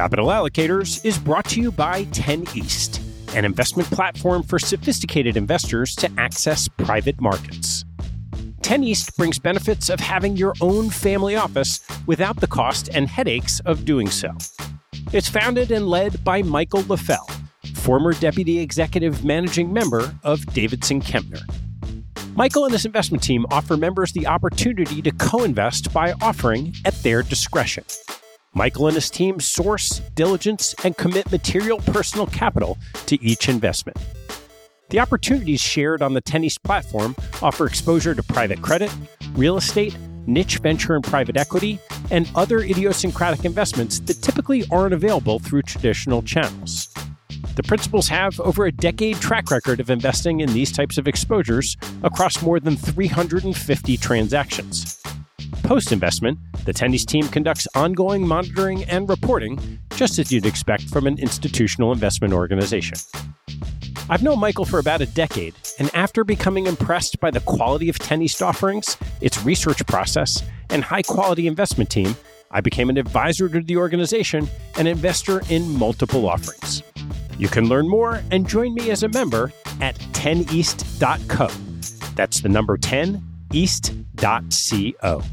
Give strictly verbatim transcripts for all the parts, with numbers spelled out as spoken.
Capital Allocators is brought to you by ten East, an investment platform for sophisticated investors to access private markets. ten East brings benefits of having your own family office without the cost and headaches of doing so. It's founded and led by Michael LaFell, former Deputy Executive Managing Member of Davidson Kempner. Michael and his investment team offer members the opportunity to co-invest by offering at their discretion. Michael and his team source, diligence, and commit material personal capital to each investment. The opportunities shared on the ten East platform offer exposure to private credit, real estate, niche venture and private equity, and other idiosyncratic investments that typically aren't available through traditional channels. The principals have over a decade track record of investing in these types of exposures across more than three hundred fifty transactions. Post-investment, the ten East team conducts ongoing monitoring and reporting, just as you'd expect from an institutional investment organization. I've known Michael for about a decade, and after becoming impressed by the quality of ten East offerings, its research process, and high-quality investment team, I became an advisor to the organization and investor in multiple offerings. You can learn more and join me as a member at ten east dot co. That's the number ten east dot co.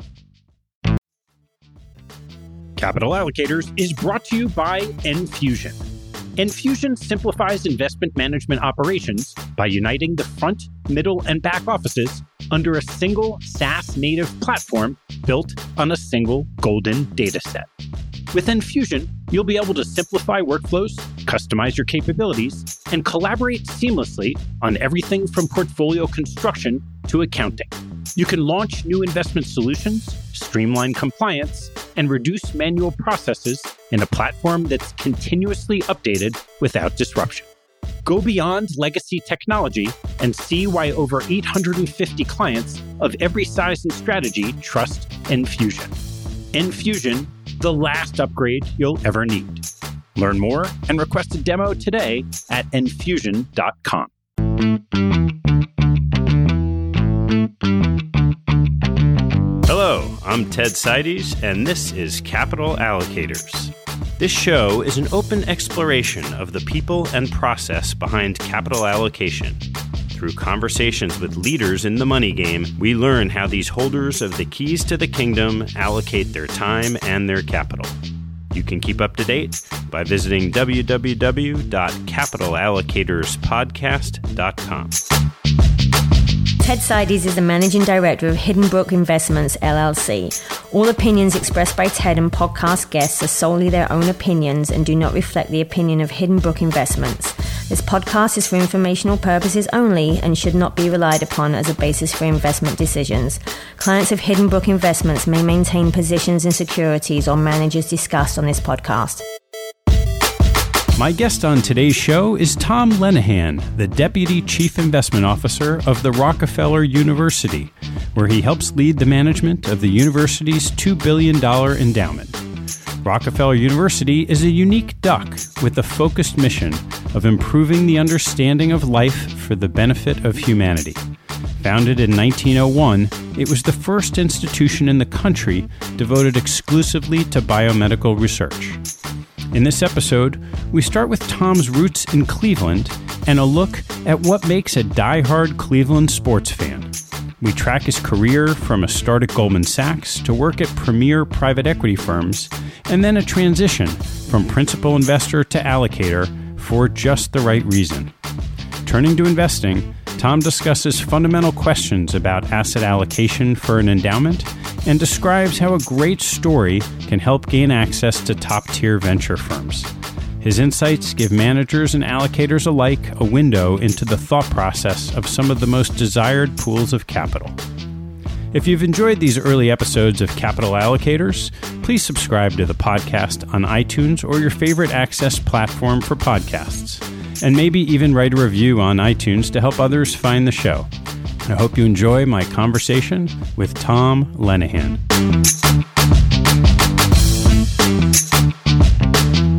Capital Allocators is brought to you by Enfusion. Enfusion simplifies investment management operations by uniting the front, middle, and back offices under a single SaaS-native platform built on a single golden data set. With Enfusion, you'll be able to simplify workflows, customize your capabilities, and collaborate seamlessly on everything from portfolio construction to accounting. You can launch new investment solutions, streamline compliance, and reduce manual processes in a platform that's continuously updated without disruption. Go beyond legacy technology and see why over eight hundred fifty clients of every size and strategy trust Enfusion. Enfusion, the last upgrade you'll ever need. Learn more and request a demo today at enfusion dot com. Hello, I'm Ted Seides, and this is Capital Allocators. This show is an open exploration of the people and process behind capital allocation. Through conversations with leaders in the money game, we learn how these holders of the keys to the kingdom allocate their time and their capital. You can keep up to date by visiting w w w dot capital allocators podcast dot com. Ted Seides is the Managing Director of Hidden Brook Investments, L L C. All opinions expressed by Ted and podcast guests are solely their own opinions and do not reflect the opinion of Hidden Brook Investments. This podcast is for informational purposes only and should not be relied upon as a basis for investment decisions. Clients of Hidden Brook Investments may maintain positions in securities or managers discussed on this podcast. My guest on today's show is Tom Lenihan, the Deputy Chief Investment Officer of the Rockefeller University, where he helps lead the management of the university's two billion dollars endowment. Rockefeller University is a unique duck with a focused mission of improving the understanding of life for the benefit of humanity. Founded in nineteen oh one, it was the first institution in the country devoted exclusively to biomedical research. In this episode, we start with Tom's roots in Cleveland and a look at what makes a diehard Cleveland sports fan. We track his career from a start at Goldman Sachs to work at premier private equity firms, and then a transition from principal investor to allocator for just the right reason. Turning to investing, Tom discusses fundamental questions about asset allocation for an endowment and describes how a great story can help gain access to top-tier venture firms. His insights give managers and allocators alike a window into the thought process of some of the most desired pools of capital. If you've enjoyed these early episodes of Capital Allocators, please subscribe to the podcast on iTunes or your favorite access platform for podcasts, and maybe even write a review on iTunes to help others find the show. I hope you enjoy my conversation with Tom Lenihan.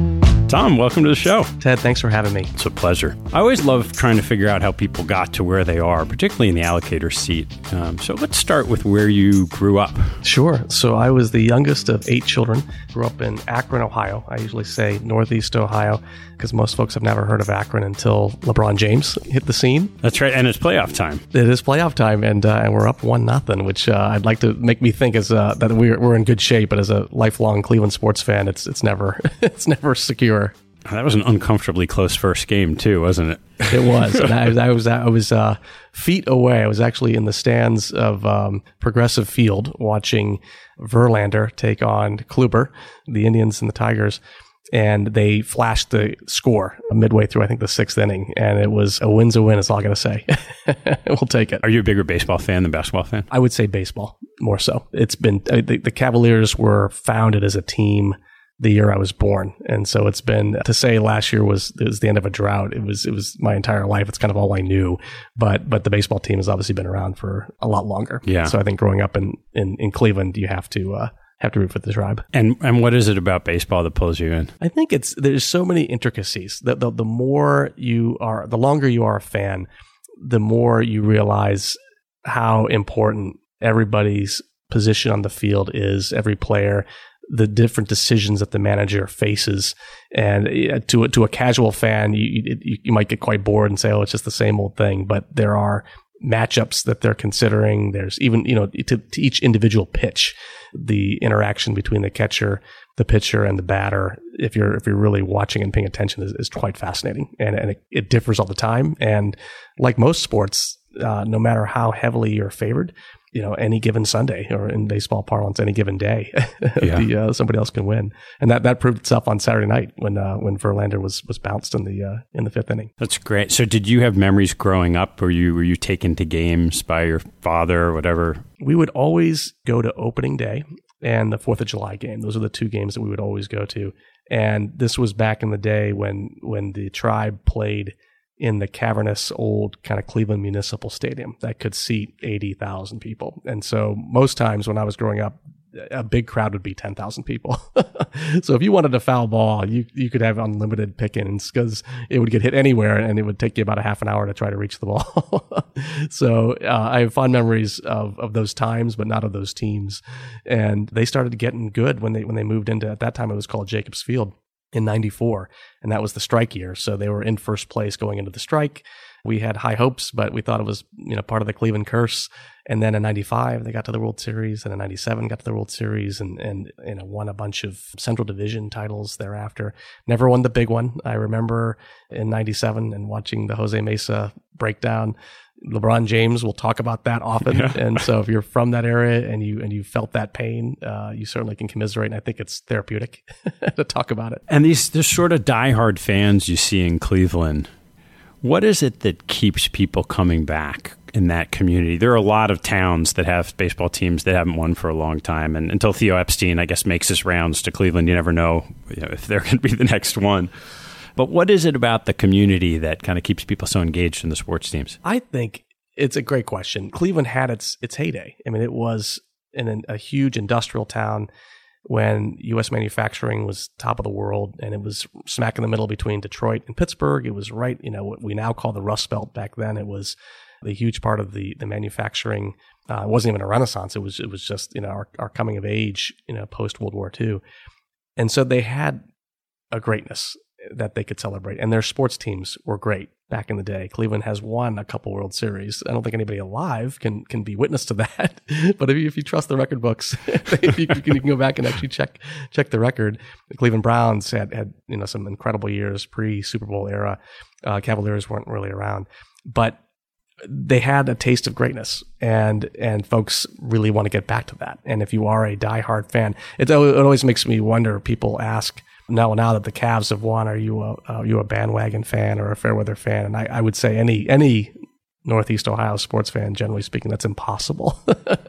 Tom, welcome to the show. Ted, thanks for having me. It's a pleasure. I always love trying to figure out how people got to where they are, particularly in the allocator seat. Um, so let's start with where you grew up. Sure. So I was the youngest of eight children. Grew up in Akron, Ohio. I usually say Northeast Ohio because most folks have never heard of Akron until LeBron James hit the scene. That's right. And it's playoff time. It is playoff time, and uh, and we're up one nothing, which uh, I'd like to make me think is uh, that we're we're in good shape. But as a lifelong Cleveland sports fan, it's it's never it's never secure. That was an uncomfortably close first game too, wasn't it? It was. And I was I was I was uh, feet away. I was actually in the stands of um, Progressive Field watching Verlander take on Kluber, the Indians and the Tigers. And they flashed the score midway through, I think, the sixth inning. And it was a win's a win, is all I got to say. We'll take it. Are you a bigger baseball fan than basketball fan? I would say baseball, more so. It's been, uh, the, the Cavaliers were founded as a team the year I was born. And so it's been, to say last year was, it was the end of a drought. It was, it was my entire life. It's kind of all I knew. But, but the baseball team has obviously been around for a lot longer. Yeah. So I think growing up in, in, in Cleveland, you have to, uh, have to root for the Tribe. And and what is it about baseball that pulls you in? I think it's, there's so many intricacies that the, the more you are, the longer you are a fan, the more you realize how important everybody's position on the field is, every player, the different decisions that the manager faces. And to, to a casual fan, you, you, you might get quite bored and say, oh, it's just the same old thing. But there are matchups that they're considering. There's even, you know, to, to each individual pitch, the interaction between the catcher, the pitcher, and the batter, if you're if you're really watching and paying attention, is, is quite fascinating. And, and it, it differs all the time. And like most sports, uh, no matter how heavily you're favored, you know, any given Sunday, or in baseball parlance, any given day, yeah. the, uh, somebody else can win. And that, that proved itself on Saturday night when uh, when Verlander was was bounced in the uh, in the fifth inning. That's great. So did you have memories growing up? Were you were you taken to games by your father or whatever? We would always go to opening day and the fourth of July game. Those are the two games that we would always go to. And this was back in the day when when the Tribe played in the cavernous old kind of Cleveland Municipal Stadium that could seat eighty thousand people. And so most times when I was growing up, a big crowd would be ten thousand people. So if you wanted a foul ball, you you could have unlimited pickings because it would get hit anywhere and it would take you about a half an hour to try to reach the ball. So uh, I have fond memories of, of those times, but not of those teams. And they started getting good when they when they moved into, at that time it was called Jacobs Field, in ninety-four, and that was the strike year. So they were in first place going into the strike. We had high hopes, but we thought it was, you know, part of the Cleveland curse. And then in ninety-five, they got to the World Series, and in ninety-seven got to the World Series, and and you know, won a bunch of Central Division titles thereafter. Never won the big one. I remember in ninety-seven and watching the Jose Mesa breakdown. LeBron James will talk about that often. Yeah. And so if you're from that area and you and you felt that pain, uh, you certainly can commiserate. And I think it's therapeutic to talk about it. And these this sort of diehard fans you see in Cleveland, what is it that keeps people coming back in that community? There are a lot of towns that have baseball teams that haven't won for a long time. And until Theo Epstein, I guess, makes his rounds to Cleveland, you never know, you know if they're going to be the next one. But what is it about the community that kind of keeps people so engaged in the sports teams? I think it's a great question. Cleveland had its its heyday. I mean, it was in an, a huge industrial town when U S manufacturing was top of the world, and it was smack in the middle between Detroit and Pittsburgh. It was right, you know, what we now call the Rust Belt. Back then, it was the huge part of the the manufacturing. Uh, it wasn't even a renaissance. It was it was just, you know, our, our coming of age, you know, post World War Two, and so they had a greatness that they could celebrate. And their sports teams were great back in the day. Cleveland has won a couple World Series. I don't think anybody alive can can be witness to that. But if you, if you trust the record books, if you, you, can, you can go back and actually check check the record. The Cleveland Browns had, had you know some incredible years pre-Super Bowl era. Uh, Cavaliers weren't really around. But they had a taste of greatness, and and folks really want to get back to that. And if you are a diehard fan, it, it always makes me wonder. People ask, Now, now that the Cavs have won, are you a are you a bandwagon fan or a fair weather fan? And I, I would say any any Northeast Ohio sports fan, generally speaking, that's impossible.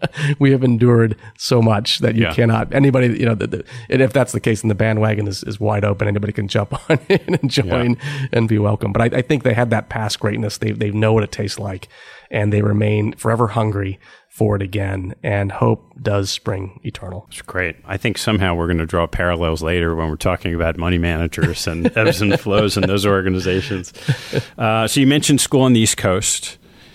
We have endured so much that you yeah. cannot, anybody, you know, the, the, and if that's the case, then the bandwagon is, is wide open. Anybody can jump on in and join yeah. and be welcome. But I, I think they had that past greatness. They they know what it tastes like. and they remain forever hungry for it again, and hope does spring eternal. It's great. I think somehow we're going to draw parallels later when we're talking about money managers and ebbs and flows in those organizations. Uh, so you mentioned school on the East Coast,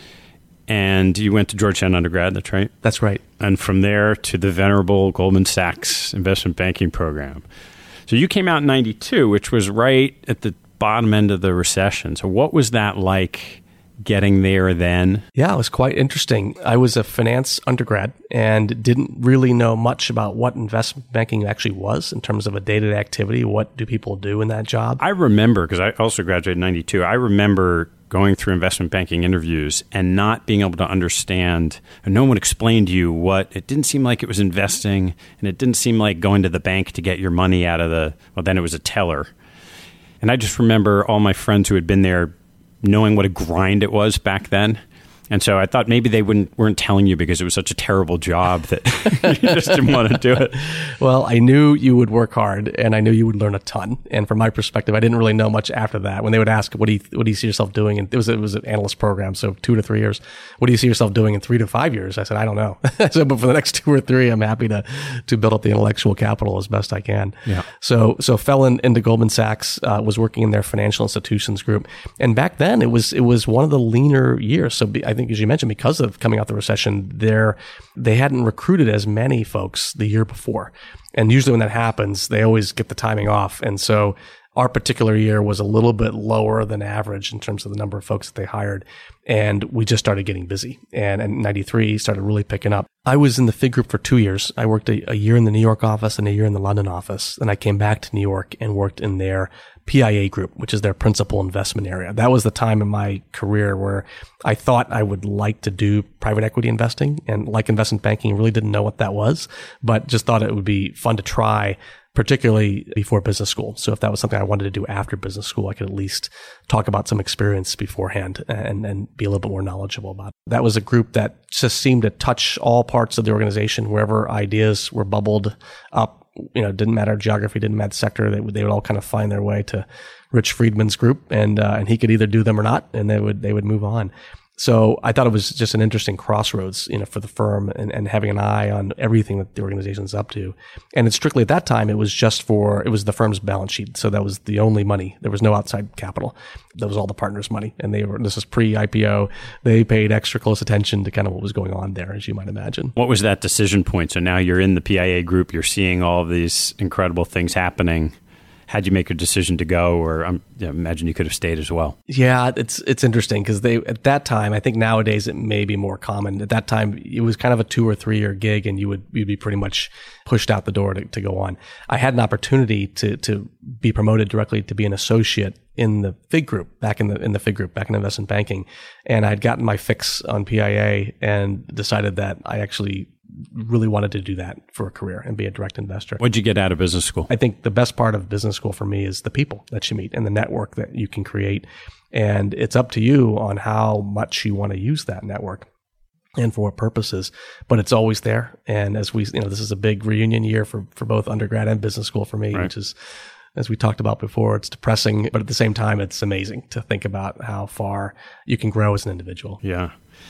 and you went to Georgetown undergrad, that's right? That's right. And from there to the venerable Goldman Sachs investment banking program. So you came out in ninety-two, which was right at the bottom end of the recession. So what was that like getting there then? Yeah, it was quite interesting. I was a finance undergrad and didn't really know much about what investment banking actually was in terms of a day-to-day activity. What do people do in that job? I remember, because I also graduated in ninety-two, I remember going through investment banking interviews and not being able to understand, and no one explained to you what, it didn't seem like it was investing, and it didn't seem like going to the bank to get your money out of the, well, then it was a teller. And I just remember all my friends who had been there knowing what a grind it was back then. And so I thought maybe they wouldn't weren't telling you because it was such a terrible job that you just didn't want to do it. Well, I knew you would work hard, and I knew you would learn a ton. And from my perspective, I didn't really know much after that. When they would ask, "What do you what do you see yourself doing?" and it was it was an analyst program, so two to three years. What do you see yourself doing in three to five years? I said, I don't know. So, but for the next two or three, I'm happy to to build up the intellectual capital as best I can. Yeah. So so fell in, into Goldman Sachs, uh, was working in their financial institutions group, and back then it was it was one of the leaner years. So be, I think, as you mentioned, because of coming out the recession, there they hadn't recruited as many folks the year before. And usually when that happens, they always get the timing off. And so our particular year was a little bit lower than average in terms of the number of folks that they hired. And we just started getting busy. And in ninety-three started really picking up. I was in the FIG group for two years. I worked a, a year in the New York office and a year in the London office. Then I came back to New York and worked in their P I A group, which is their principal investment area. That was the time in my career where I thought I would like to do private equity investing, and like investment banking, really didn't know what that was, but just thought it would be fun to try, particularly before business school. So if that was something I wanted to do after business school, I could at least talk about some experience beforehand and, and be a little bit more knowledgeable about it. That was a group that just seemed to touch all parts of the organization, wherever ideas were bubbled up. You know, didn't matter geography, didn't matter sector. They would they would all kind of find their way to Rich Friedman's group, and uh, and he could either do them or not, and they would they would move on. So I thought it was just an interesting crossroads, you know, for the firm, and, and having an eye on everything that the organization's up to. And it's strictly at that time, it was just for, it was the firm's balance sheet. So that was the only money. There was no outside capital. That was all the partners' money. And they were, this is pre-I P O. They paid extra close attention to kind of what was going on there, as you might imagine. What was that decision point? So now you're in the P I A group, you're seeing all of these incredible things happening. How'd you make a decision to go, or um, I imagine you could have stayed as well? Yeah, it's it's interesting because they at that time, I think nowadays it may be more common. At that time, it was kind of a two or three year gig, and you would you'd be pretty much pushed out the door to, to go on. I had an opportunity to to be promoted directly to be an associate in the FIG group, back in the in the FIG group, back in investment banking, and I'd gotten my fix on P I A and decided that I actually really wanted to do that for a career and be a direct investor. What'd you get out of business school? I think the best part of business school for me is the people that you meet and the network that you can create. And it's up to you on how much you want to use that network and for what purposes, but it's always there. And as we, you know, this is a big reunion year for, for both undergrad and business school for me, right. Which is, as we talked about before, it's depressing, but at the same time, it's amazing to think about how far you can grow as an individual. Yeah.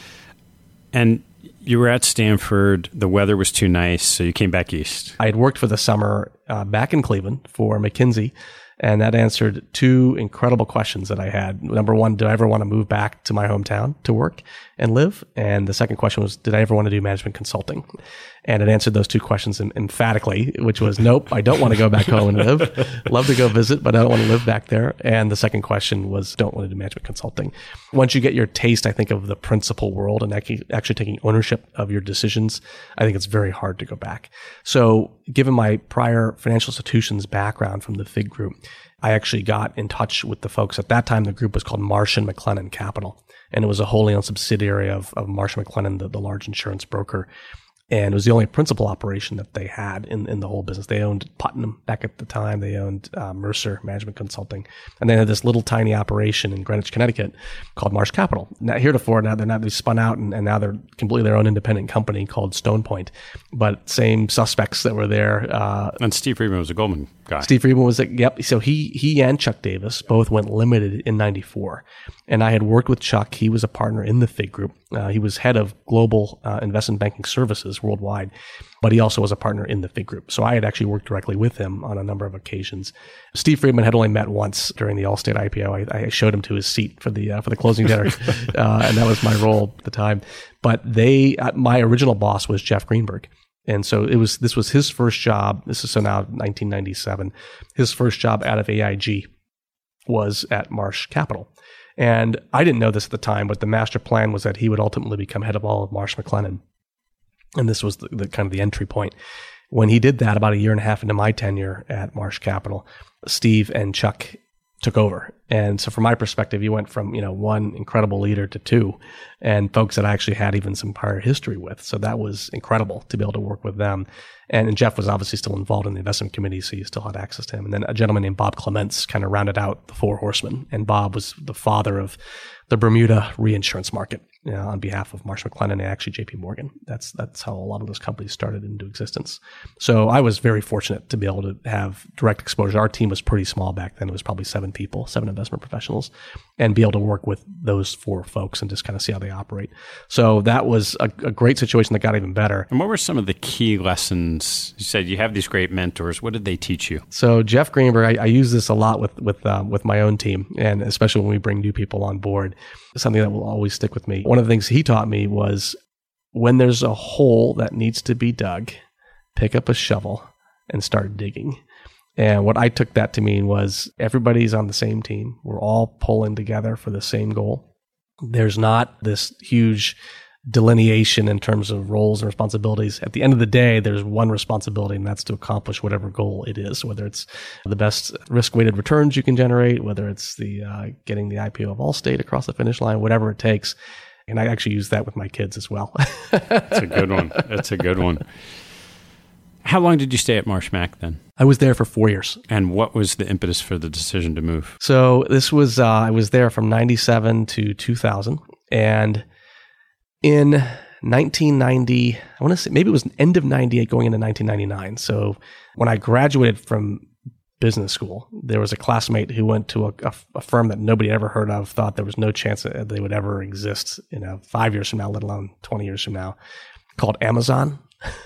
And you were at Stanford. The weather was too nice, so you came back east. I had worked for the summer uh, back in Cleveland for McKinsey, and that answered two incredible questions that I had. Number one, did I ever want to move back to my hometown to work and live? And the second question was, did I ever want to do management consulting? And it answered those two questions emphatically, which was, nope, I don't want to go back home and live. Love to go visit, but I don't want to live back there. And the second question was, don't want to do management consulting. Once you get your taste, I think, of the principal world and actually taking ownership of your decisions, I think it's very hard to go back. So given my prior financial institutions background from the FIG group, I actually got in touch with the folks. At that time, the group was called Marsh and McLennan Capital, and it was a wholly owned subsidiary of, of Marsh and McLennan, the, the large insurance broker. And it was the only principal operation that they had in, in the whole business. They owned Putnam back at the time. They owned uh, Mercer Management Consulting. And they had this little tiny operation in Greenwich, Connecticut called Marsh Capital. Now, heretofore, now they're not, they spun out and, and now they're completely their own independent company called Stone Point. But same suspects that were there. Uh, and Steve Friedman was a Goldman guy. Steve Friedman was like, yep. So he he and Chuck Davis both went limited in ninety-four. And I had worked with Chuck. He was a partner in the Fig Group. Uh, he was head of global uh, investment banking services worldwide, but he also was a partner in the Fig Group. So I had actually worked directly with him on a number of occasions. Steve Friedman had only met once during the Allstate I P O. I, I showed him to his seat for the uh, for the closing dinner, uh, and that was my role at the time. But they, uh, my original boss was Jeff Greenberg. And so it was, this was his first job. This is so now nineteen ninety-seven. His first job out of A I G was at Marsh Capital. And I didn't know this at the time, but the master plan was that he would ultimately become head of all of Marsh McLennan. And this was the, the kind of the entry point. When he did that about a year and a half into my tenure at Marsh Capital, Steve and Chuck took over. And so from my perspective, you went from, you know, one incredible leader to two, and folks that I actually had even some prior history with. So that was incredible to be able to work with them. And, and Jeff was obviously still involved in the investment committee, so you still had access to him. And then a gentleman named Bob Clements kind of rounded out the four horsemen. And Bob was the father of the Bermuda reinsurance market, you know, on behalf of Marsh McLennan and actually J P Morgan. That's that's how a lot of those companies started into existence. So I was very fortunate to be able to have direct exposure. Our team was pretty small back then. It was probably seven people, seven investment professionals, and be able to work with those four folks and just kind of see how they operate. So that was a, a great situation that got even better. And what were some of the key lessons? You said you have these great mentors. What did they teach you? So Jeff Greenberg, I, I use this a lot with with um, with my own team, and especially when we bring new people on board. Something that will always stick with me. One of the things he taught me was when there's a hole that needs to be dug, pick up a shovel and start digging. And what I took that to mean was everybody's on the same team. We're all pulling together for the same goal. There's not this huge delineation in terms of roles and responsibilities. At the end of the day, there's one responsibility, and that's to accomplish whatever goal it is, whether it's the best risk-weighted returns you can generate, whether it's the uh, getting the I P O of Allstate across the finish line, whatever it takes. And I actually use that with my kids as well. That's a good one. That's a good one. How long did you stay at Marsh Mac then? I was there for four years. And what was the impetus for the decision to move? So this was, uh, I was there from ninety-seven to two thousand. And in nineteen ninety, I want to say maybe it was end of ninety-eight going into nineteen ninety-nine. So when I graduated from business school, there was a classmate who went to a, a, a firm that nobody ever heard of, thought there was no chance that they would ever exist, you know, five years from now, let alone twenty years from now, called Amazon.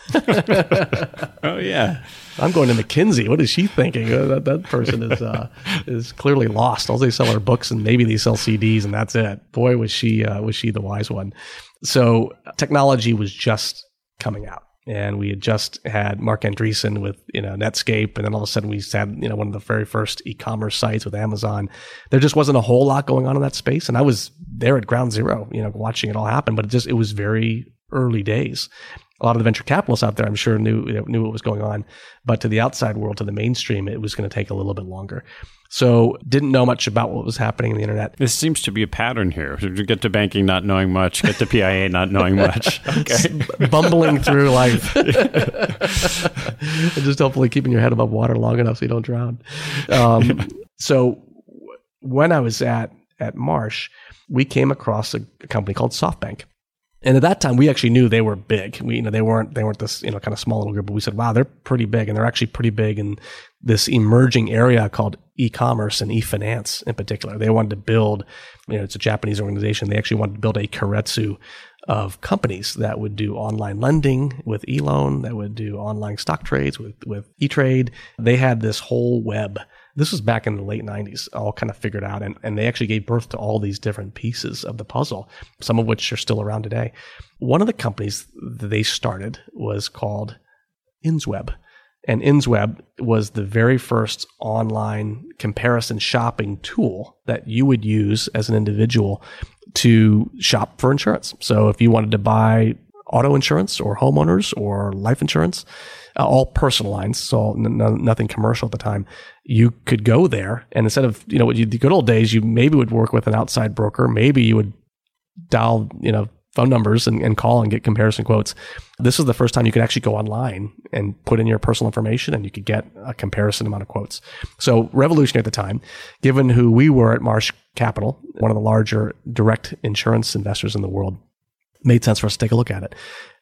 Oh yeah, I'm going to McKinsey. What is she thinking? Uh, that that person is uh, is clearly lost. All they sell are books, and maybe they sell C Ds, and that's it. Boy, was she uh, was she the wise one. So technology was just coming out, and we had just had Mark Andreessen with you know Netscape, and then all of a sudden we had you know one of the very first e-commerce sites with Amazon. There just wasn't a whole lot going on in that space, and I was there at ground zero, you know, watching it all happen. But it just it was very early days. A lot of the venture capitalists out there, I'm sure, knew knew what was going on, but to the outside world, to the mainstream, it was going to take a little bit longer. So, didn't know much about what was happening in the internet. This seems to be a pattern here. You get to banking not knowing much, get to P I A not knowing much. Okay, bumbling through life, and just hopefully keeping your head above water long enough so you don't drown. Um, so, when I was at at Marsh, we came across a, a company called SoftBank. And at that time, we actually knew they were big. We, you know, they weren't, they weren't this, you know, kind of small little group, but we said, wow, they're pretty big. And they're actually pretty big in this emerging area called e-commerce and e-finance in particular. They wanted to build, you know, it's a Japanese organization. They actually wanted to build a keiretsu of companies that would do online lending with eLoan, that would do online stock trades with, with E-Trade. They had this whole web. This was back in the late nineties, all kind of figured out. And, and they actually gave birth to all these different pieces of the puzzle, some of which are still around today. One of the companies that they started was called InsWeb. And InsWeb was the very first online comparison shopping tool that you would use as an individual to shop for insurance. So if you wanted to buy auto insurance or homeowners or life insurance, uh, all personal lines, so n- n- nothing commercial at the time, you could go there. And instead of, you know, the good old days, you maybe would work with an outside broker. Maybe you would dial, you know, phone numbers and, and call and get comparison quotes. This was the first time you could actually go online and put in your personal information and you could get a comparison amount of quotes. So revolutionary at the time, given who we were at Marsh Capital, one of the larger direct insurance investors in the world, made sense for us to take a look at it.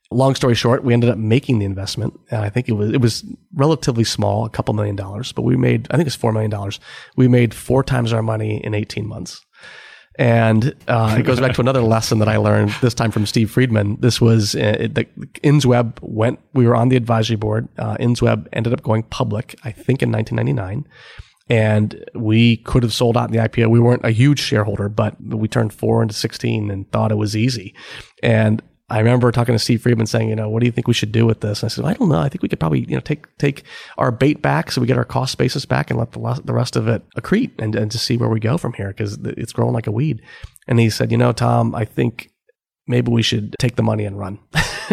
Long story short, we ended up making the investment. And I think it was it was relatively small, a couple million dollars, but we made, I think it's four million dollars. We made four times our money in eighteen months. And uh, it goes back to another lesson that I learned, this time from Steve Friedman. This was, uh, the InsWeb went, we were on the advisory board. Uh, InsWeb ended up going public, I think in nineteen ninety-nine. And we could have sold out in the I P O. We weren't a huge shareholder, but we turned four into sixteen and thought it was easy. And I remember talking to Steve Friedman saying, you know, what do you think we should do with this? And I said, I don't know. I think we could probably, you know, take take our bait back so we get our cost basis back and let the, the rest of it accrete and, and to see where we go from here because it's growing like a weed. And he said, you know, Tom, I think maybe we should take the money and run.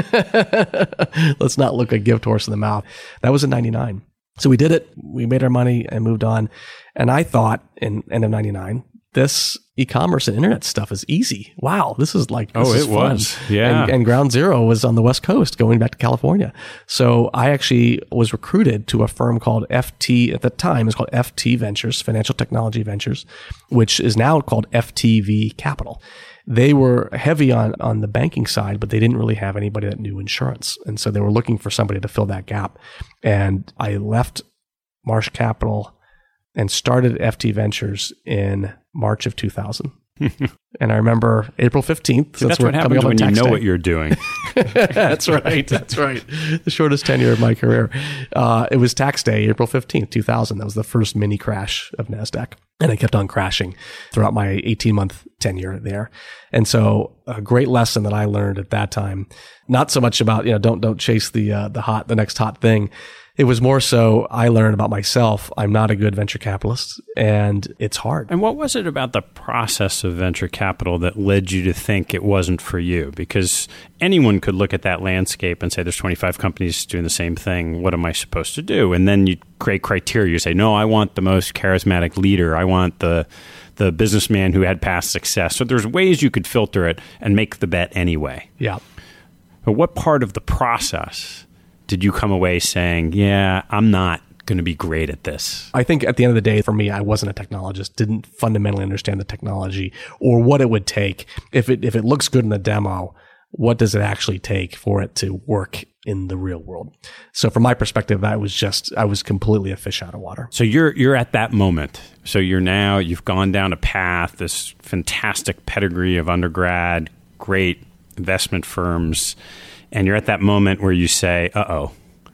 Let's not look a gift horse in the mouth. That was in ninety-nine. So we did it. We made our money and moved on. And I thought in end of ninety-nine, this e-commerce and internet stuff is easy. Wow, this is like, this oh, is it fun. was. Yeah. And, and Ground Zero was on the West Coast going back to California. So I actually was recruited to a firm called F T, at the time, it's called F T Ventures, Financial Technology Ventures, which is now called F T V Capital. They were heavy on, on the banking side, but they didn't really have anybody that knew insurance. And so they were looking for somebody to fill that gap. And I left Marsh Capital and started F T Ventures in March of two thousand. And I remember April fifteenth. So that's what happens when you know day. What you're doing. That's right. That's right. The shortest tenure of my career. Uh, it was tax day, April fifteenth, two thousand. That was the first mini crash of NASDAQ. And it kept on crashing throughout my eighteen-month tenure there. And so a great lesson that I learned at that time, not so much about, you know, don't don't chase the uh, the hot the next hot thing. It was more so I learned about myself. I'm not a good venture capitalist, and it's hard. And what was it about the process of venture capital that led you to think it wasn't for you? Because anyone could look at that landscape and say, there's twenty-five companies doing the same thing. What am I supposed to do? And then you create criteria. You say, no, I want the most charismatic leader. I want the the businessman who had past success. So there's ways you could filter it and make the bet anyway. Yeah. But what part of the process did you come away saying, yeah, I'm not going to be great at this? I think at the end of the day, for me, I wasn't a technologist, didn't fundamentally understand the technology or what it would take. If it if it looks good in the demo, what does it actually take for it to work in the real world? So from my perspective, I was just, I was completely a fish out of water. So you're you're at that moment. So you're now, you've gone down a path, this fantastic pedigree of undergrad, great investment firms, and you're at that moment where you say, uh-oh,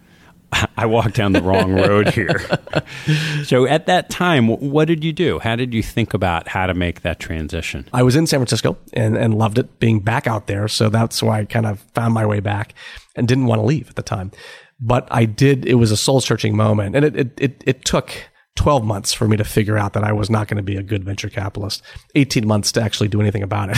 I walked down the wrong road here. So at that time, what did you do? How did you think about how to make that transition? I was in San Francisco and, and loved it being back out there. So that's why I kind of found my way back and didn't want to leave at the time. But I did, it was a soul-searching moment. And it, it, it, it took twelve months for me to figure out that I was not going to be a good venture capitalist, eighteen months to actually do anything about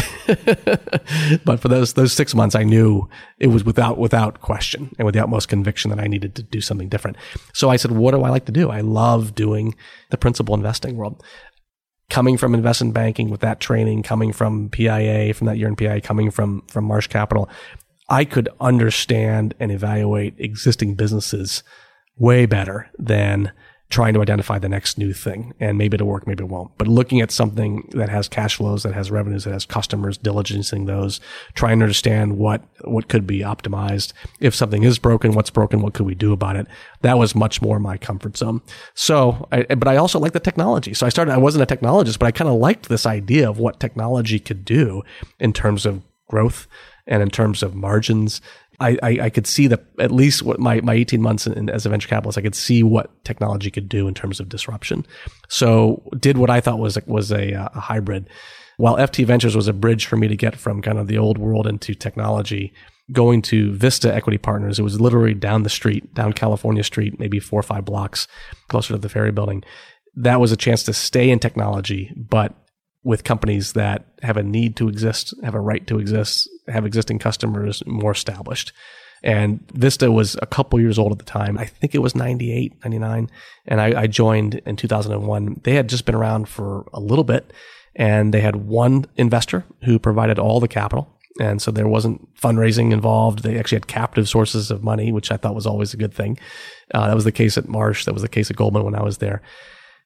it. But for those those six months, I knew it was without without question and with the utmost conviction that I needed to do something different. So I said, what do I like to do? I love doing the principal investing world. Coming from investment banking with that training, coming from P I A, from that year in P I A, coming from, from Marsh Capital, I could understand and evaluate existing businesses way better than trying to identify the next new thing, and maybe it'll work, maybe it won't. But looking at something that has cash flows, that has revenues, that has customers, diligencing those, trying to understand what, what could be optimized. If something is broken, what's broken, what could we do about it? That was much more my comfort zone. So, I, but I also like the technology. So I started, I wasn't a technologist, but I kind of liked this idea of what technology could do in terms of growth and in terms of margins. I, I, I could see that at least what my, my eighteen months in, as a venture capitalist, I could see what technology could do in terms of disruption. So did what I thought was, was a, a hybrid. While F T Ventures was a bridge for me to get from kind of the old world into technology, going to Vista Equity Partners, it was literally down the street, down California Street, maybe four or five blocks closer to the Ferry Building. That was a chance to stay in technology, but with companies that have a need to exist, have a right to exist, have existing customers, more established. And Vista was a couple years old at the time. I think it was ninety-eight, ninety-nine. And I, I joined in two thousand one. They had just been around for a little bit, and they had one investor who provided all the capital. And so there wasn't fundraising involved. They actually had captive sources of money, which I thought was always a good thing. Uh, that was the case at Marsh. That was the case at Goldman when I was there.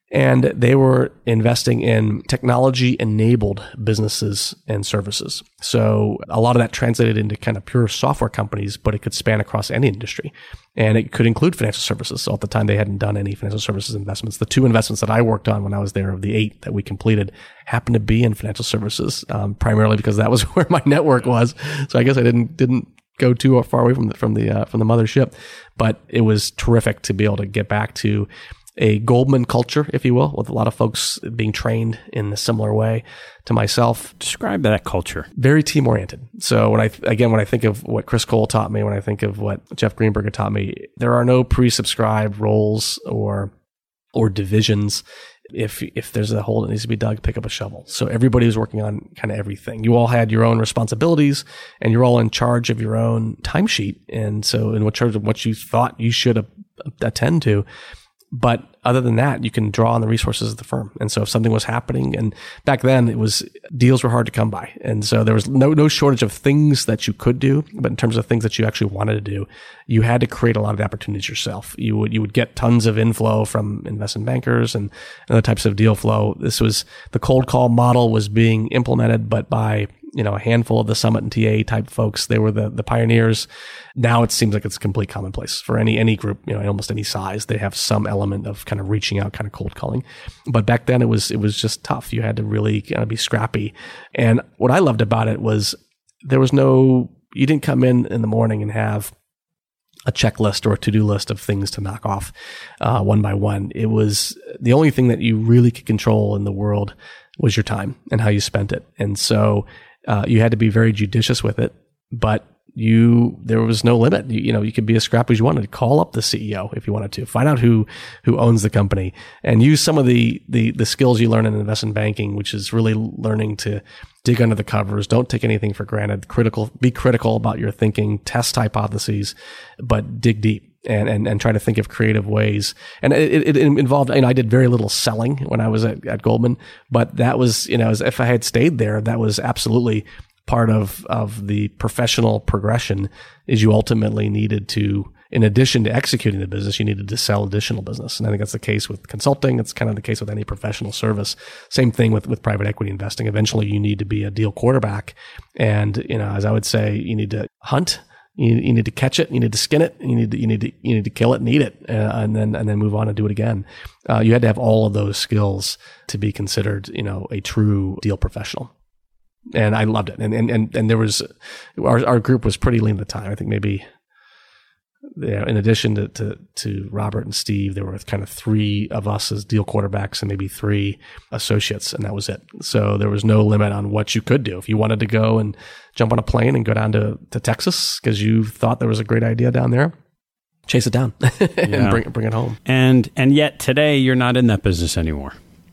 And they were investing in technology-enabled businesses and services. So a lot of that translated into kind of pure software companies, but it could span across any industry. And it could include financial services. So at the time, they hadn't done any financial services investments. The two investments that I worked on when I was there, of the eight that we completed, happened to be in financial services, um, primarily because that was where my network was. So I guess I didn't didn't go too far away from the, from the uh, from the mothership. But it was terrific to be able to get back to a Goldman culture, if you will, with a lot of folks being trained in a similar way to myself. Describe that culture. Very team oriented. So when I, again, when I think of what Chris Cole taught me, when I think of what Jeff Greenberg taught me, there are no pre-subscribed roles or, or divisions. If, if there's a hole that needs to be dug, pick up a shovel. So everybody was working on kind of everything. You all had your own responsibilities and you're all in charge of your own timesheet. And so in charge of what you thought you should attend to. But other than that, you can draw on the resources of the firm. And so if something was happening, and back then it was, deals were hard to come by. And so there was no, no shortage of things that you could do, but in terms of things that you actually wanted to do, you had to create a lot of the opportunities yourself. You would, you would get tons of inflow from investment bankers and other types of deal flow. This was, the cold call model was being implemented, but by, you know, a handful of the Summit and T A type folks. They were the, the pioneers. Now it seems like it's a complete commonplace for any, any group, you know, almost any size. They have some element of kind of reaching out, kind of cold calling. But back then it was, it was just tough. You had to really kind of be scrappy. And what I loved about it was there was no, you didn't come in in the morning and have a checklist or a to-do list of things to knock off uh, one by one. It was the only thing that you really could control in the world was your time and how you spent it. And so Uh, you had to be very judicious with it, but you, there was no limit. You, you know, you could be as scrappy as you wanted. Call up the C E O if you wanted to. Find out who, who owns the company and use some of the, the, the skills you learn in investment banking, which is really learning to dig under the covers. Don't take anything for granted. Critical, be critical about your thinking, test hypotheses, but dig deep. And, and, and try to think of creative ways. And it, it, it involved, you know, I did very little selling when I was at, at Goldman, but that was, you know, as if I had stayed there, that was absolutely part of, of the professional progression is you ultimately needed to, in addition to executing the business, you needed to sell additional business. And I think that's the case with consulting. It's kind of the case with any professional service. Same thing with, with private equity investing. Eventually you need to be a deal quarterback. And, you know, as I would say, you need to hunt. You, you need to catch it. You need to skin it. You need to, you need to, you need to kill it and eat it, uh, and then, and then move on and do it again. Uh, you had to have all of those skills to be considered, you know, a true deal professional. And I loved it. And, and, and, and there was, our, our group was pretty lean at the time. I think maybe, you know, in addition to, to, to Robert and Steve, there were kind of three of us as deal quarterbacks and maybe three associates, and that was it. So there was no limit on what you could do. If you wanted to go and jump on a plane and go down to, to Texas because you thought there was a great idea down there, chase it down and yeah. bring, bring it home. And, and yet today you're not in that business anymore.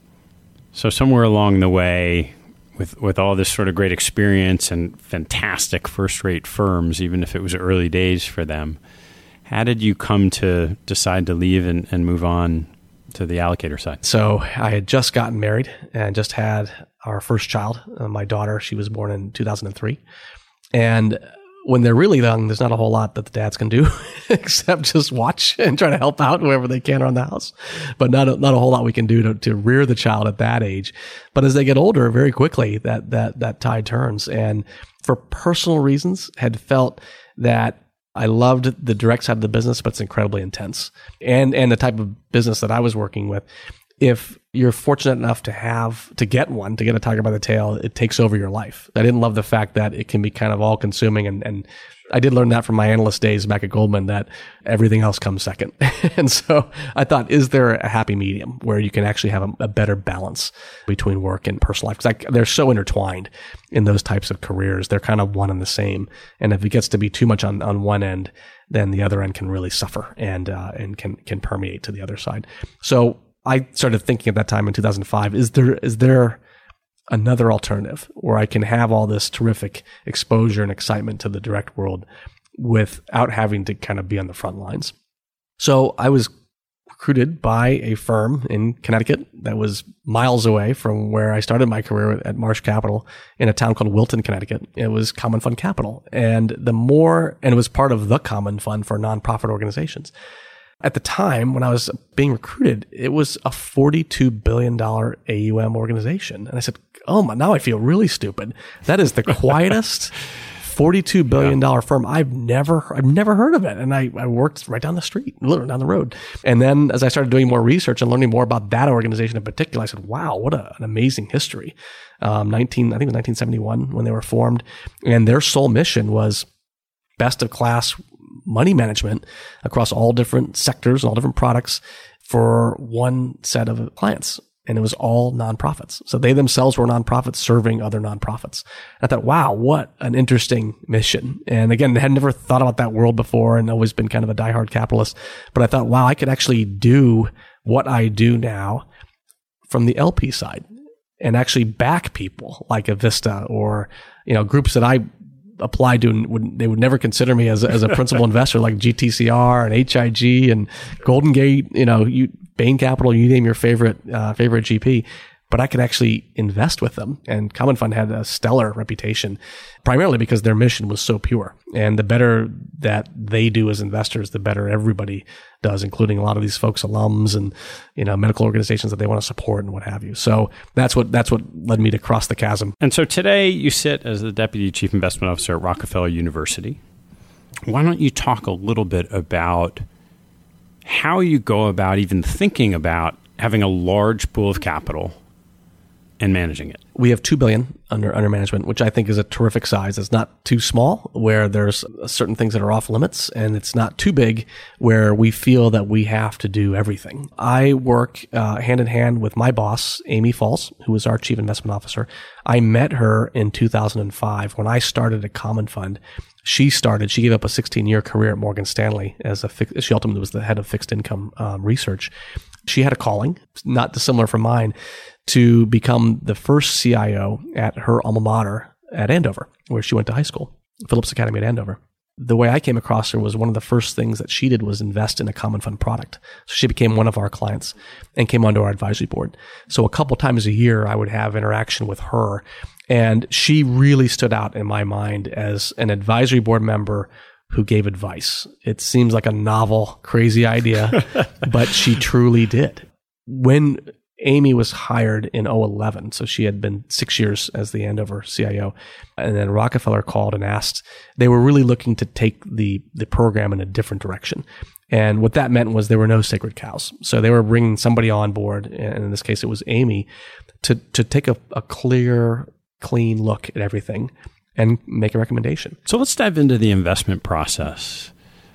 So somewhere along the way, with, with all this sort of great experience and fantastic first-rate firms, even if it was early days for them, how did you come to decide to leave and, and move on to the allocator side? So I had just gotten married and just had our first child, uh, my daughter. She was born in two thousand three. And when they're really young, there's not a whole lot that the dads can do except just watch and try to help out whoever they can around the house. But not a, not a whole lot we can do to, to rear the child at that age. But as they get older, very quickly, that, that, that tide turns. And for personal reasons, had felt that I loved the direct side of the business, but it's incredibly intense. And, and the type of business that I was working with, if you're fortunate enough to have, to get one, to get a tiger by the tail, it takes over your life. I didn't love the fact that it can be kind of all consuming. And, and I did learn that from my analyst days back at Goldman, that everything else comes second. And so I thought, is there a happy medium where you can actually have a, a better balance between work and personal life? Because they're so intertwined in those types of careers. They're kind of one and the same. And if it gets to be too much on, on one end, then the other end can really suffer and, uh, and can, can permeate to the other side. So I started thinking at that time in two thousand five, is there, is there another alternative where I can have all this terrific exposure and excitement to the direct world without having to kind of be on the front lines? So I was recruited by a firm in Connecticut that was miles away from where I started my career at Marsh Capital in a town called Wilton, Connecticut. It was Common Fund Capital. And the more, and it was part of the Common Fund for nonprofit organizations. At the time when I was being recruited, it was a forty-two billion dollars A U M organization. And I said, oh my, now I feel really stupid. That is the quietest forty-two billion dollars yeah. firm. I've never, I've never heard of it. And I, I worked right down the street, literally down the road. And then as I started doing more research and learning more about that organization in particular, I said, wow, what a, an amazing history. Um, nineteen, I think it was nineteen seventy-one when they were formed. And their sole mission was best of class money management across all different sectors and all different products for one set of clients. And it was all nonprofits. So they themselves were nonprofits serving other nonprofits. I thought, wow, what an interesting mission. And again, I had never thought about that world before and always been kind of a diehard capitalist. But I thought, wow, I could actually do what I do now from the L P side and actually back people like Avista or, you know, groups that I applied to and would, they would never consider me as a, as a principal investor like G T C R and H I G and Golden Gate, you know, you, Bain Capital, you name your favorite, uh, favorite G P, but I could actually invest with them. And Common Fund had a stellar reputation, primarily because their mission was so pure. And the better that they do as investors, the better everybody does, including a lot of these folks, alums and, you know, medical organizations that they want to support and what have you. So that's what, that's what led me to cross the chasm. And so today you sit as the Deputy Chief Investment Officer at Rockefeller University. Why don't you talk a little bit about how you go about even thinking about having a large pool of capital and managing it? We have two billion dollars under under management, which I think is a terrific size. It's not too small where there's certain things that are off limits, and it's not too big where we feel that we have to do everything. I work uh, hand in hand with my boss, Amy Falls, who is our Chief Investment Officer. I met her in two thousand five when I started a Common Fund. She started, she gave up a sixteen-year career at Morgan Stanley as a, she ultimately was the head of fixed income um, research. She had a calling, not dissimilar from mine, to become the first C I O at her alma mater at Andover, where she went to high school, Phillips Academy at Andover. The way I came across her was one of the first things that she did was invest in a Common Fund product. So she became one of our clients and came onto our advisory board. So a couple times a year, I would have interaction with her. And she really stood out in my mind as an advisory board member who gave advice. It seems like a novel, crazy idea, but she truly did. When Amy was hired in oh eleven, so she had been six years as the Andover C I O, and then Rockefeller called and asked, they were really looking to take the, the program in a different direction. And what that meant was there were no sacred cows. So they were bringing somebody on board, and in this case it was Amy, to, to take a, a clear, clean look at everything and make a recommendation. So let's dive into the investment process.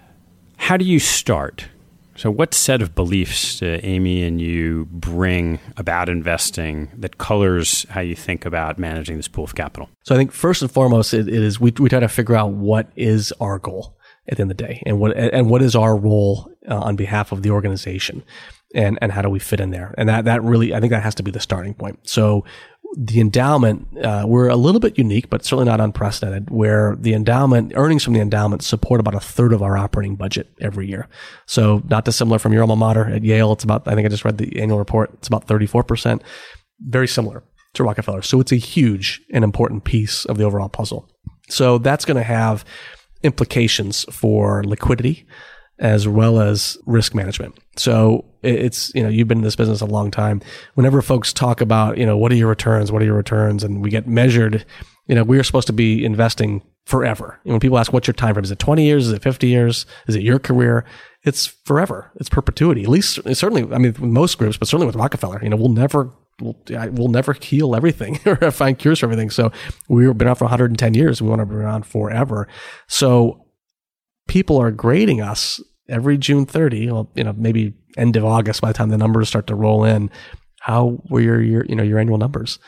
How do you start? So what set of beliefs do Amy and you bring about investing that colors how you think about managing this pool of capital? So I think first and foremost, it, it is we, we try to figure out what is our goal at the end of the day, and what and what is our role uh, on behalf of the organization, and and how do we fit in there? And that that really, I think that has to be the starting point. So the endowment, uh, we're a little bit unique, but certainly not unprecedented, where the endowment, earnings from the endowment support about a third of our operating budget every year. So not dissimilar from your alma mater at Yale. It's about, I think I just read the annual report, it's about thirty-four percent. Very similar to Rockefeller. So it's a huge and important piece of the overall puzzle. So that's going to have implications for liquidity as well as risk management. So it's, you know, you've been in this business a long time. Whenever folks talk about, you know, what are your returns? What are your returns? And we get measured, you know, we're supposed to be investing forever. And when people ask, what's your time frame? Is it twenty years? Is it fifty years? Is it your career? It's forever. It's perpetuity. At least, certainly, I mean, with most groups, but certainly with Rockefeller, you know, we'll never, we'll, we'll never heal everything or find cures for everything. So we've been around for one hundred ten years. We want to be around forever. So people are grading us every June thirtieth, well, you know, maybe end of August by the time the numbers start to roll in. How were your, your, you know, your annual numbers?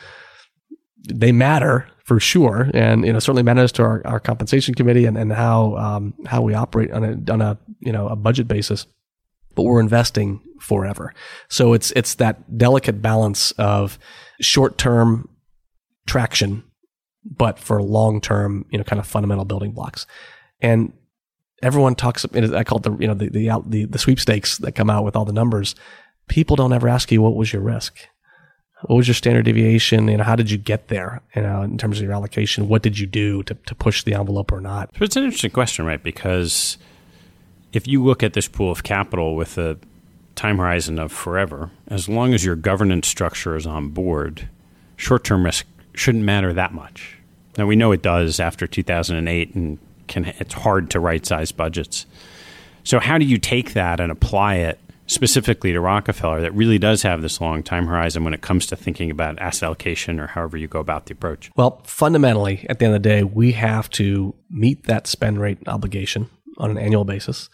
They matter for sure, and you know, certainly matters to our, our compensation committee and, and how um, how we operate on a on a you know a budget basis. But we're investing forever, so it's it's that delicate balance of short term traction, but for long term, you know, kind of fundamental building blocks. And everyone talks, I call it the, you know, the, the, the, the sweepstakes that come out with all the numbers. People don't ever ask you, what was your risk? What was your standard deviation? You know, how did you get there? You know, in terms of your allocation, what did you do to, to push the envelope or not? So it's an interesting question, right? Because if you look at this pool of capital with a time horizon of forever, as long as your governance structure is on board, short-term risk shouldn't matter that much. Now, we know it does after two thousand eight, and can, it's hard to right-size budgets. So how do you take that and apply it specifically to Rockefeller that really does have this long time horizon when it comes to thinking about asset allocation or however you go about the approach? Well, fundamentally, at the end of the day, we have to meet that spend rate obligation on an annual basis,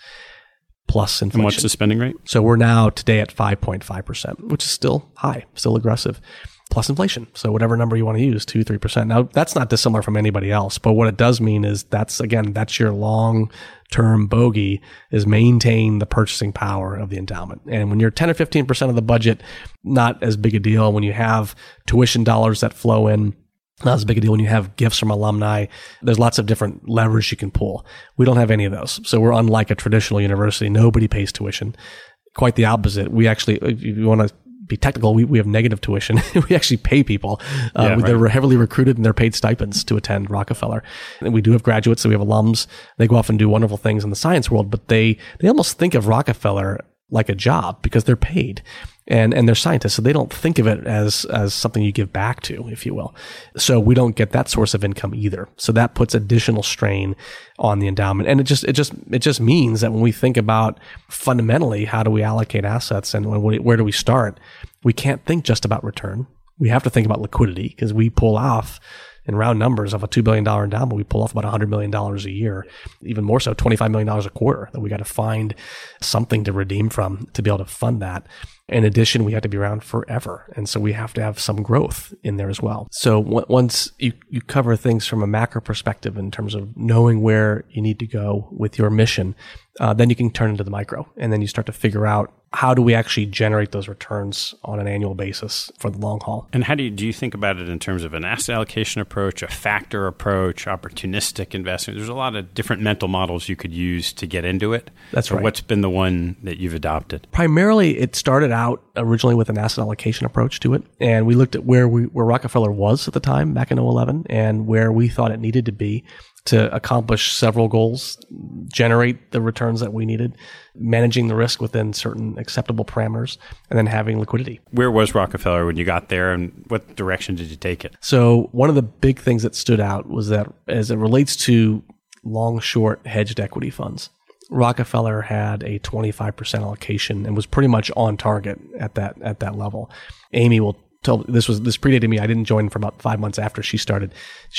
plus inflation. And what's the spending rate? So we're now today at five point five percent, which is still high, still aggressive, plus inflation. So whatever number you want to use, two, three percent. Now, that's not dissimilar from anybody else, but what it does mean is that's, again, that's your long-term bogey, is maintain the purchasing power of the endowment. And when you're ten or fifteen percent of the budget, not as big a deal. When you have tuition dollars that flow in, not as big a deal. When you have gifts from alumni, there's lots of different levers you can pull. We don't have any of those. So we're unlike a traditional university. Nobody pays tuition. Quite the opposite. We actually, if you want to be technical, we, we have negative tuition. We actually pay people. Uh, yeah, right. They're heavily recruited and they're paid stipends to attend Rockefeller. And we do have graduates, so we have alums. They go off and do wonderful things in the science world, but they, they almost think of Rockefeller like a job because they're paid. And, and they're scientists, so they don't think of it as, as something you give back to, if you will. So we don't get that source of income either. So that puts additional strain on the endowment. And it just, it just, it just means that when we think about fundamentally, how do we allocate assets and when, where do we start? We can't think just about return. We have to think about liquidity because we pull off, in round numbers, of a two billion dollars endowment, we pull off about one hundred million dollars a year, even more so, twenty-five million dollars a quarter, that we got to find something to redeem from to be able to fund that. In addition, we have to be around forever. And so we have to have some growth in there as well. So w- once you, you cover things from a macro perspective in terms of knowing where you need to go with your mission, uh, then you can turn into the micro. And then you start to figure out, how do we actually generate those returns on an annual basis for the long haul? And how do you, do you think about it in terms of an asset allocation approach, a factor approach, opportunistic investment? There's a lot of different mental models you could use to get into it. That's so right. What's been the one that you've adopted? Primarily, it started out originally with an asset allocation approach to it. And we looked at where we where Rockefeller was at the time, back in oh eleven, and where we thought it needed to be to accomplish several goals, generate the returns that we needed, managing the risk within certain acceptable parameters, and then having liquidity. Where was Rockefeller when you got there, and what direction did you take it? So one of the big things that stood out was that as it relates to long-short hedged equity funds, Rockefeller had a twenty-five percent allocation and was pretty much on target at that at that level. Amy will tell, this was this predated me. I didn't join for about five months after she started.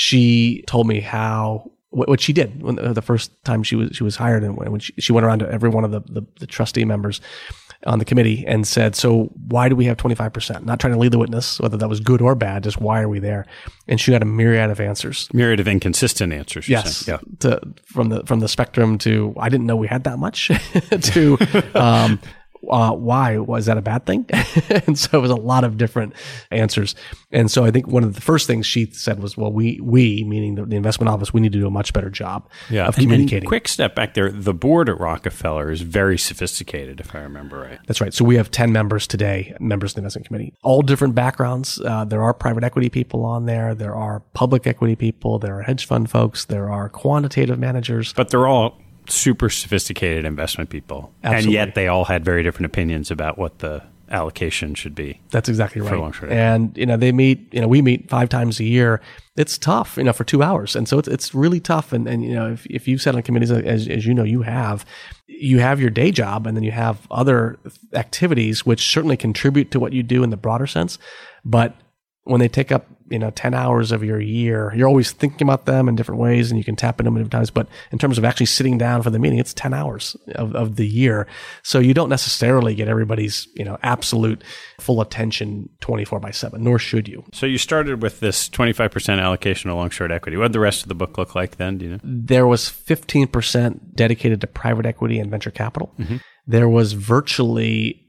She told me how what, what she did when uh, the first time she was she was hired, and when she, she went around to every one of the, the the trustee members on the committee and said, so why do we have twenty-five percent? Not trying to lead the witness, whether that was good or bad, just why are we there? And she got a myriad of answers. Myriad of inconsistent answers. Yes. Yeah. To, from the from the spectrum to, I didn't know we had that much, to um, uh, why? Was that a bad thing? And so it was a lot of different answers. And so I think one of the first things she said was, well, we, we meaning the, the investment office, we need to do a much better job yeah. of and, communicating. And quick step back there. The board at Rockefeller is very sophisticated, if I remember right. That's right. So we have ten members today, members of the investment committee, all different backgrounds. Uh, there are private equity people on there. There are public equity people. There are hedge fund folks. There are quantitative managers. But they're all super sophisticated investment people. Absolutely. And yet they all had very different opinions about what the allocation should be. That's exactly for right. long-short. And, you know, they meet, you know, we meet five times a year. It's tough, you know, for two hours. And so it's, it's really tough. And, and, you know, if, if you've sat on committees, as, as you know, you have, you have your day job and then you have other activities which certainly contribute to what you do in the broader sense. But when they take up, you know, ten hours of your year, you're always thinking about them in different ways and you can tap into them different times. But in terms of actually sitting down for the meeting, it's ten hours of, of the year. So you don't necessarily get everybody's, you know, absolute full attention twenty-four by seven, nor should you. So you started with this twenty-five percent allocation of long-short equity. What did the rest of the book look like then? Do you know? There was fifteen percent dedicated to private equity and venture capital. Mm-hmm. There was virtually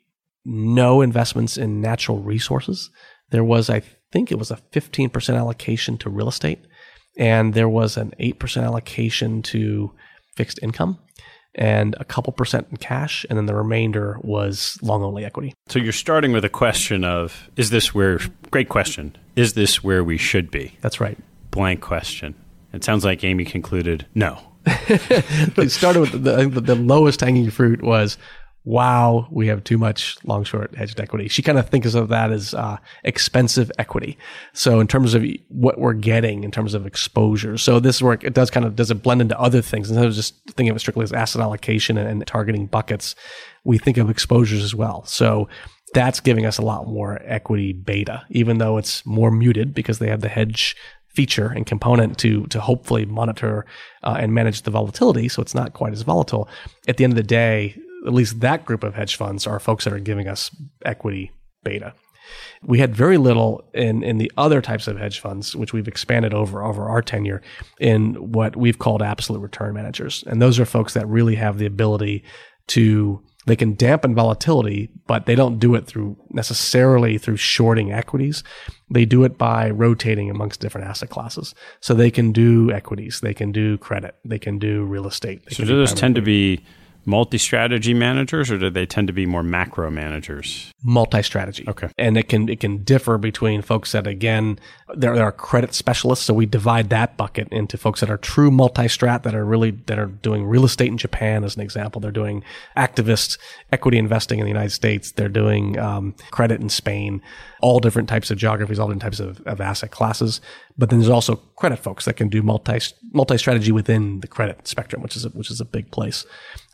no investments in natural resources. There was, I think it was a fifteen percent allocation to real estate, and there was an eight percent allocation to fixed income, and a couple percent in cash, and then the remainder was long-only equity. So you're starting with a question of, is this where, great question, is this where we should be? That's right. Blank question. It sounds like Amy concluded, no. They started with the, the, the lowest hanging fruit was, wow, we have too much long short hedged equity. She kind of thinks of that as uh, expensive equity. So in terms of what we're getting in terms of exposure. So this work, it does kind of, does it blend into other things? Instead of just thinking of it strictly as asset allocation and, and targeting buckets, we think of exposures as well. So that's giving us a lot more equity beta, even though it's more muted because they have the hedge feature and component to to hopefully monitor uh, and manage the volatility. So it's not quite as volatile. At the end of the day, at least that group of hedge funds are folks that are giving us equity beta. We had very little in, in the other types of hedge funds, which we've expanded over, over our tenure in what we've called absolute return managers. And those are folks that really have the ability to, they can dampen volatility, but they don't do it through necessarily through shorting equities. They do it by rotating amongst different asset classes. So they can do equities, they can do credit, they can do real estate. So do those tend to be multi-strategy managers, or do they tend to be more macro managers? Multi-strategy. Okay. And it can it can differ between folks that, again, there, there are credit specialists, so we divide that bucket into folks that are true multi-strat, that are really, that are doing real estate in Japan, as an example. They're doing activist equity investing in the United States. They're doing um, credit in Spain, all different types of geographies, all different types of, of asset classes. But then there's also credit folks that can do multi multi-strategy within the credit spectrum, which is a, which is a big place.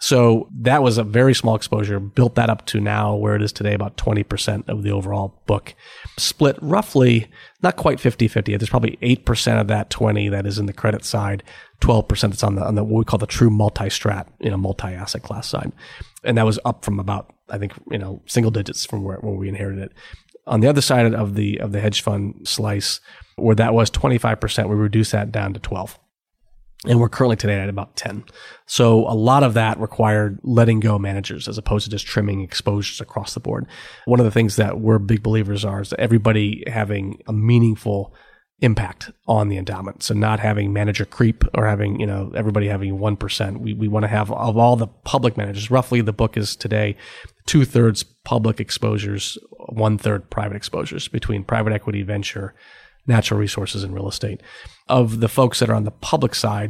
So that was a very small exposure, built that up to now where it is today, about twenty percent of the overall book, split roughly, not quite fifty-fifty. There's probably eight percent of that twenty that is in the credit side, twelve percent that's on the, on the, what we call the true multi-strat, you know, multi-asset class side. And that was up from about, I think, you know, single digits from where, where we inherited it. On the other side of the, of the hedge fund slice, where that was twenty-five percent, we reduced that down to twelve. And we're currently today at about ten. So a lot of that required letting go managers as opposed to just trimming exposures across the board. One of the things that we're big believers are is that everybody having a meaningful impact on the endowment. So not having manager creep or having, you know, everybody having one percent. We, we want to have, of all the public managers, roughly the book is today two thirds public exposures, one third private exposures between private equity, venture, natural resources, and real estate. Of the folks that are on the public side,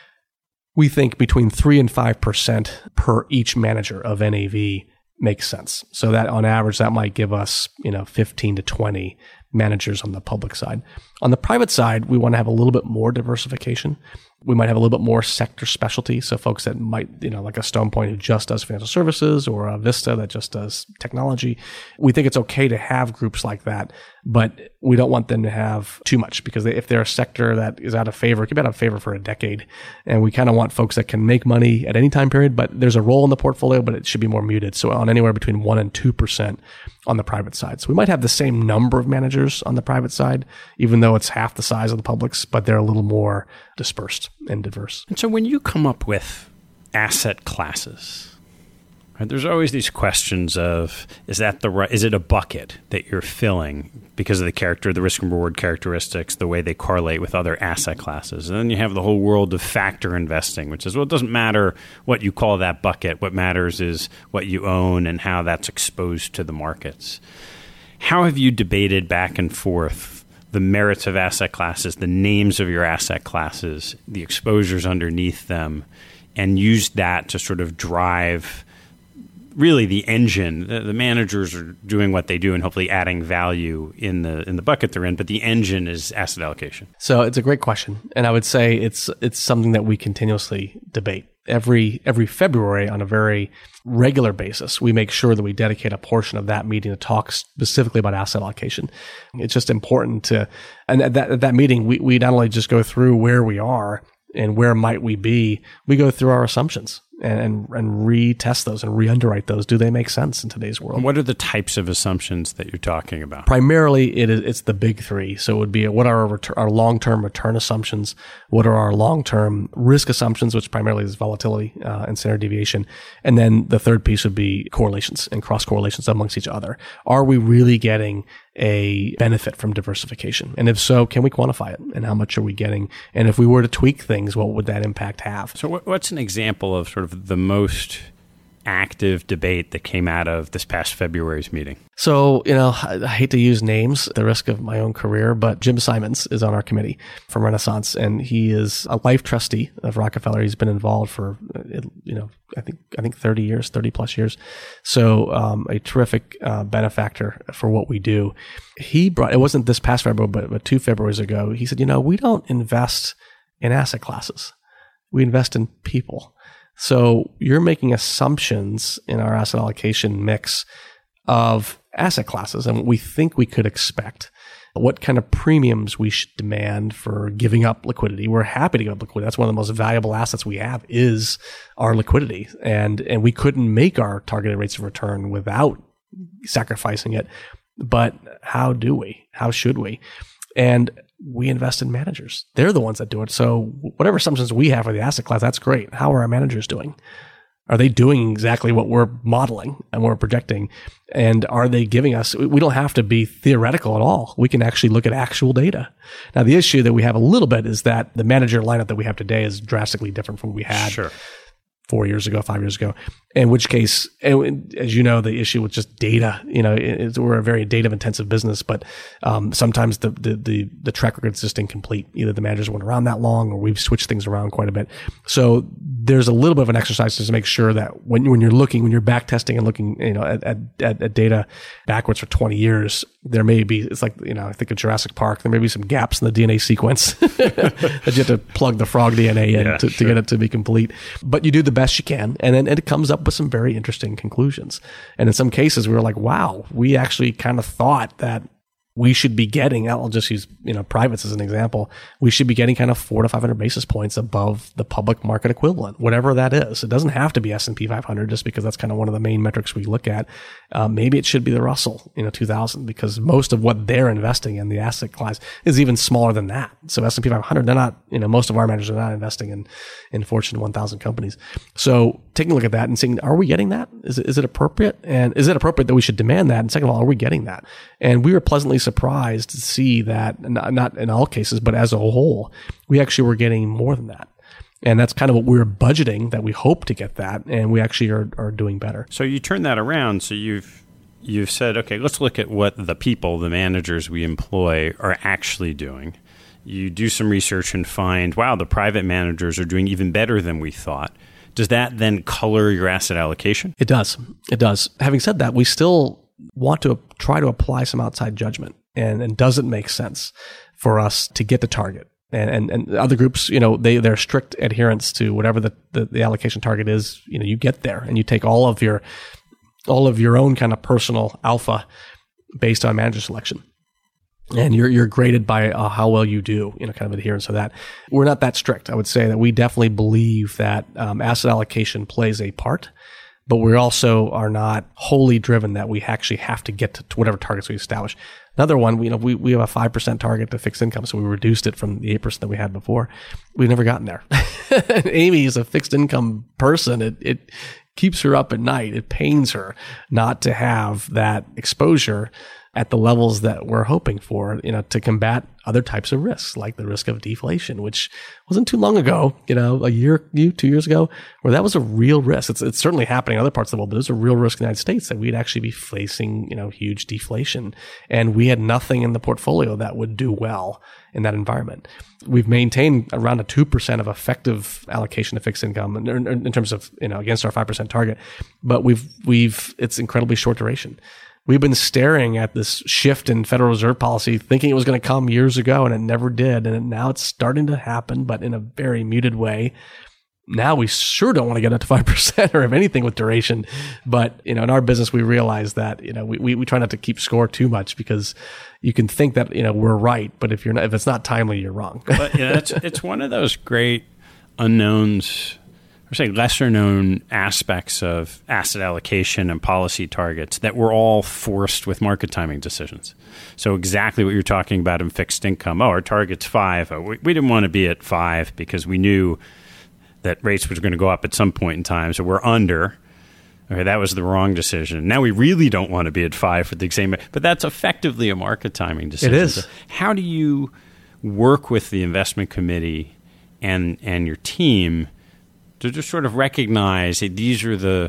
we think between three and five percent per each manager of N A V makes sense. So that on average, that might give us, you know, fifteen to twenty managers on the public side. On the private side, we want to have a little bit more diversification. We might have a little bit more sector specialty. So folks that might, you know, like a Stone Point who just does financial services, or a Vista that just does technology. We think it's okay to have groups like that, but we don't want them to have too much, because they, if they're a sector that is out of favor, it could be out of favor for a decade. And we kind of want folks that can make money at any time period, but there's a role in the portfolio, but it should be more muted. So on anywhere between one and two percent on the private side. So we might have the same number of managers on the private side, even though it's half the size of the public's, but they're a little more dispersed and diverse. And so when you come up with asset classes, right, there's always these questions of, is that the right, is it a bucket that you're filling because of the character, the risk and reward characteristics, the way they correlate with other asset classes? And then you have the whole world of factor investing, which is, well, it doesn't matter what you call that bucket. What matters is what you own and how that's exposed to the markets. How have you debated back and forth the merits of asset classes, the names of your asset classes, the exposures underneath them, and used that to sort of drive really the engine? The, the managers are doing what they do and hopefully adding value in the in the bucket they're in, but the engine is asset allocation. So it's a great question, and I would say it's it's something that we continuously debate. Every every February, on a very regular basis, we make sure that we dedicate a portion of that meeting to talk specifically about asset allocation. It's just important to, and at that, at that meeting, we, we not only just go through where we are and where might we be, we go through our assumptions and, and, and retest those and re-underwrite those. Do they make sense in today's world? What are the types of assumptions that you're talking about? Primarily, it is, it's the big three. So it would be what are our, return, our long-term return assumptions? What are our long-term risk assumptions, which primarily is volatility uh, and standard deviation? And then the third piece would be correlations and cross-correlations amongst each other. Are we really getting a benefit from diversification? And if so, can we quantify it? And how much are we getting? And if we were to tweak things, what would that impact have? So what's an example of sort of the most active debate that came out of this past February's meeting? So, you know, I, I hate to use names at the risk of my own career, but Jim Simons is on our committee from Renaissance, and he is a life trustee of Rockefeller. He's been involved for, you know, I think I think thirty years, thirty plus years. So um, a terrific uh, benefactor for what we do. He brought, it wasn't this past February, but, but two Februaries ago, he said, you know, we don't invest in asset classes. We invest in people. So you're making assumptions in our asset allocation mix of asset classes and what we think we could expect, what kind of premiums we should demand for giving up liquidity. We're happy to give up liquidity. That's one of the most valuable assets we have is our liquidity. And, and we couldn't make our targeted rates of return without sacrificing it. But how do we? How should we? And we invest in managers. They're the ones that do it. So whatever assumptions we have for the asset class, that's great. How are our managers doing? Are they doing exactly what we're modeling and we're projecting? And are they giving us, we don't have to be theoretical at all. We can actually look at actual data. Now, the issue that we have a little bit is that the manager lineup that we have today is drastically different from what we had Sure. four years ago, five years ago, in which case, as you know, the issue with just data, you know, it, we're a very data intensive business, but um, sometimes the, the, the, the track record is just incomplete. Either the managers weren't around that long or we've switched things around quite a bit. So there's a little bit of an exercise just to make sure that when, when you're looking, when you're back testing and looking, you know, at, at, at data backwards for twenty years, there may be, it's like, you know, I think of Jurassic Park, there may be some gaps in the D N A sequence that you have to plug the frog D N A in yeah, to, sure. to get it to be complete. But you do the best you can, and then it comes up with some very interesting conclusions. And in some cases, we were like, wow, we actually kind of thought that we should be getting, I'll just use, you know, privates as an example, we should be getting kind of four to five hundred basis points above the public market equivalent, whatever that is. It doesn't have to be S and P five hundred just because that's kind of one of the main metrics we look at. Uh, maybe it should be the Russell, you know, two thousand, because most of what they're investing in the asset class is even smaller than that. So S and P five hundred, they're not, you know, most of our managers are not investing in, in Fortune one thousand companies. So taking a look at that and saying, are we getting that? Is it, is it appropriate? And is it appropriate that we should demand that? And second of all, are we getting that? And we were pleasantly surprised to see that, not, not in all cases, but as a whole, we actually were getting more than that. And that's kind of what we were budgeting, that we hope to get that, and we actually are, are doing better. So you turn that around. So you've you've said, okay, let's look at what the people, the managers we employ, are actually doing. You do some research and find, wow, the private managers are doing even better than we thought. Does that then color your asset allocation? It does. It does. Having said that, we still want to try to apply some outside judgment. And, and does it make sense for us to get the target? And, and, and other groups, you know, they, they're strict adherence to whatever the, the, the allocation target is. You know, you get there and you take all of your, all of your own kind of personal alpha based on manager selection. And you're, you're graded by uh, how well you do, you know, kind of adherence to that. We're not that strict. I would say that we definitely believe that um, asset allocation plays a part, but we also are not wholly driven that we actually have to get to, to whatever targets we establish. Another one, you know, we, we have a five percent target to fixed income, so we reduced it from the eight percent that we had before. We've never gotten there. Amy is a fixed income person. It, it keeps her up at night. It pains her not to have that exposure at the levels that we're hoping for, you know, to combat other types of risks, like the risk of deflation, which wasn't too long ago, you know, a year, two years ago, where that was a real risk. It's, it's certainly happening in other parts of the world, but it's a real risk in the United States that we'd actually be facing, you know, huge deflation. And we had nothing in the portfolio that would do well in that environment. We've maintained around a two percent of effective allocation to fixed income in, in terms of, you know, against our five percent target, but we've, we've, it's incredibly short duration. We've been staring at this shift in Federal Reserve policy, thinking it was going to come years ago, and it never did. And now it's starting to happen, but in a very muted way. Now we sure don't want to get up to five percent or if anything with duration. But, you know, in our business, we realize that, you know, we, we, we try not to keep score too much because you can think that, you know, we're right. But if you're not, if it's not timely, you're wrong. But yeah, it's, it's one of those great unknowns, or say lesser known aspects of asset allocation and policy targets that we're all forced with market timing decisions. So exactly what you're talking about in fixed income. Oh, our target's five. Oh, we, we didn't want to be at five because we knew that rates was going to go up at some point in time. So we're under. Okay, that was the wrong decision. Now we really don't want to be at five for the same, but that's effectively a market timing decision. It is. So how do you work with the investment committee and and your team to just sort of recognize that these are the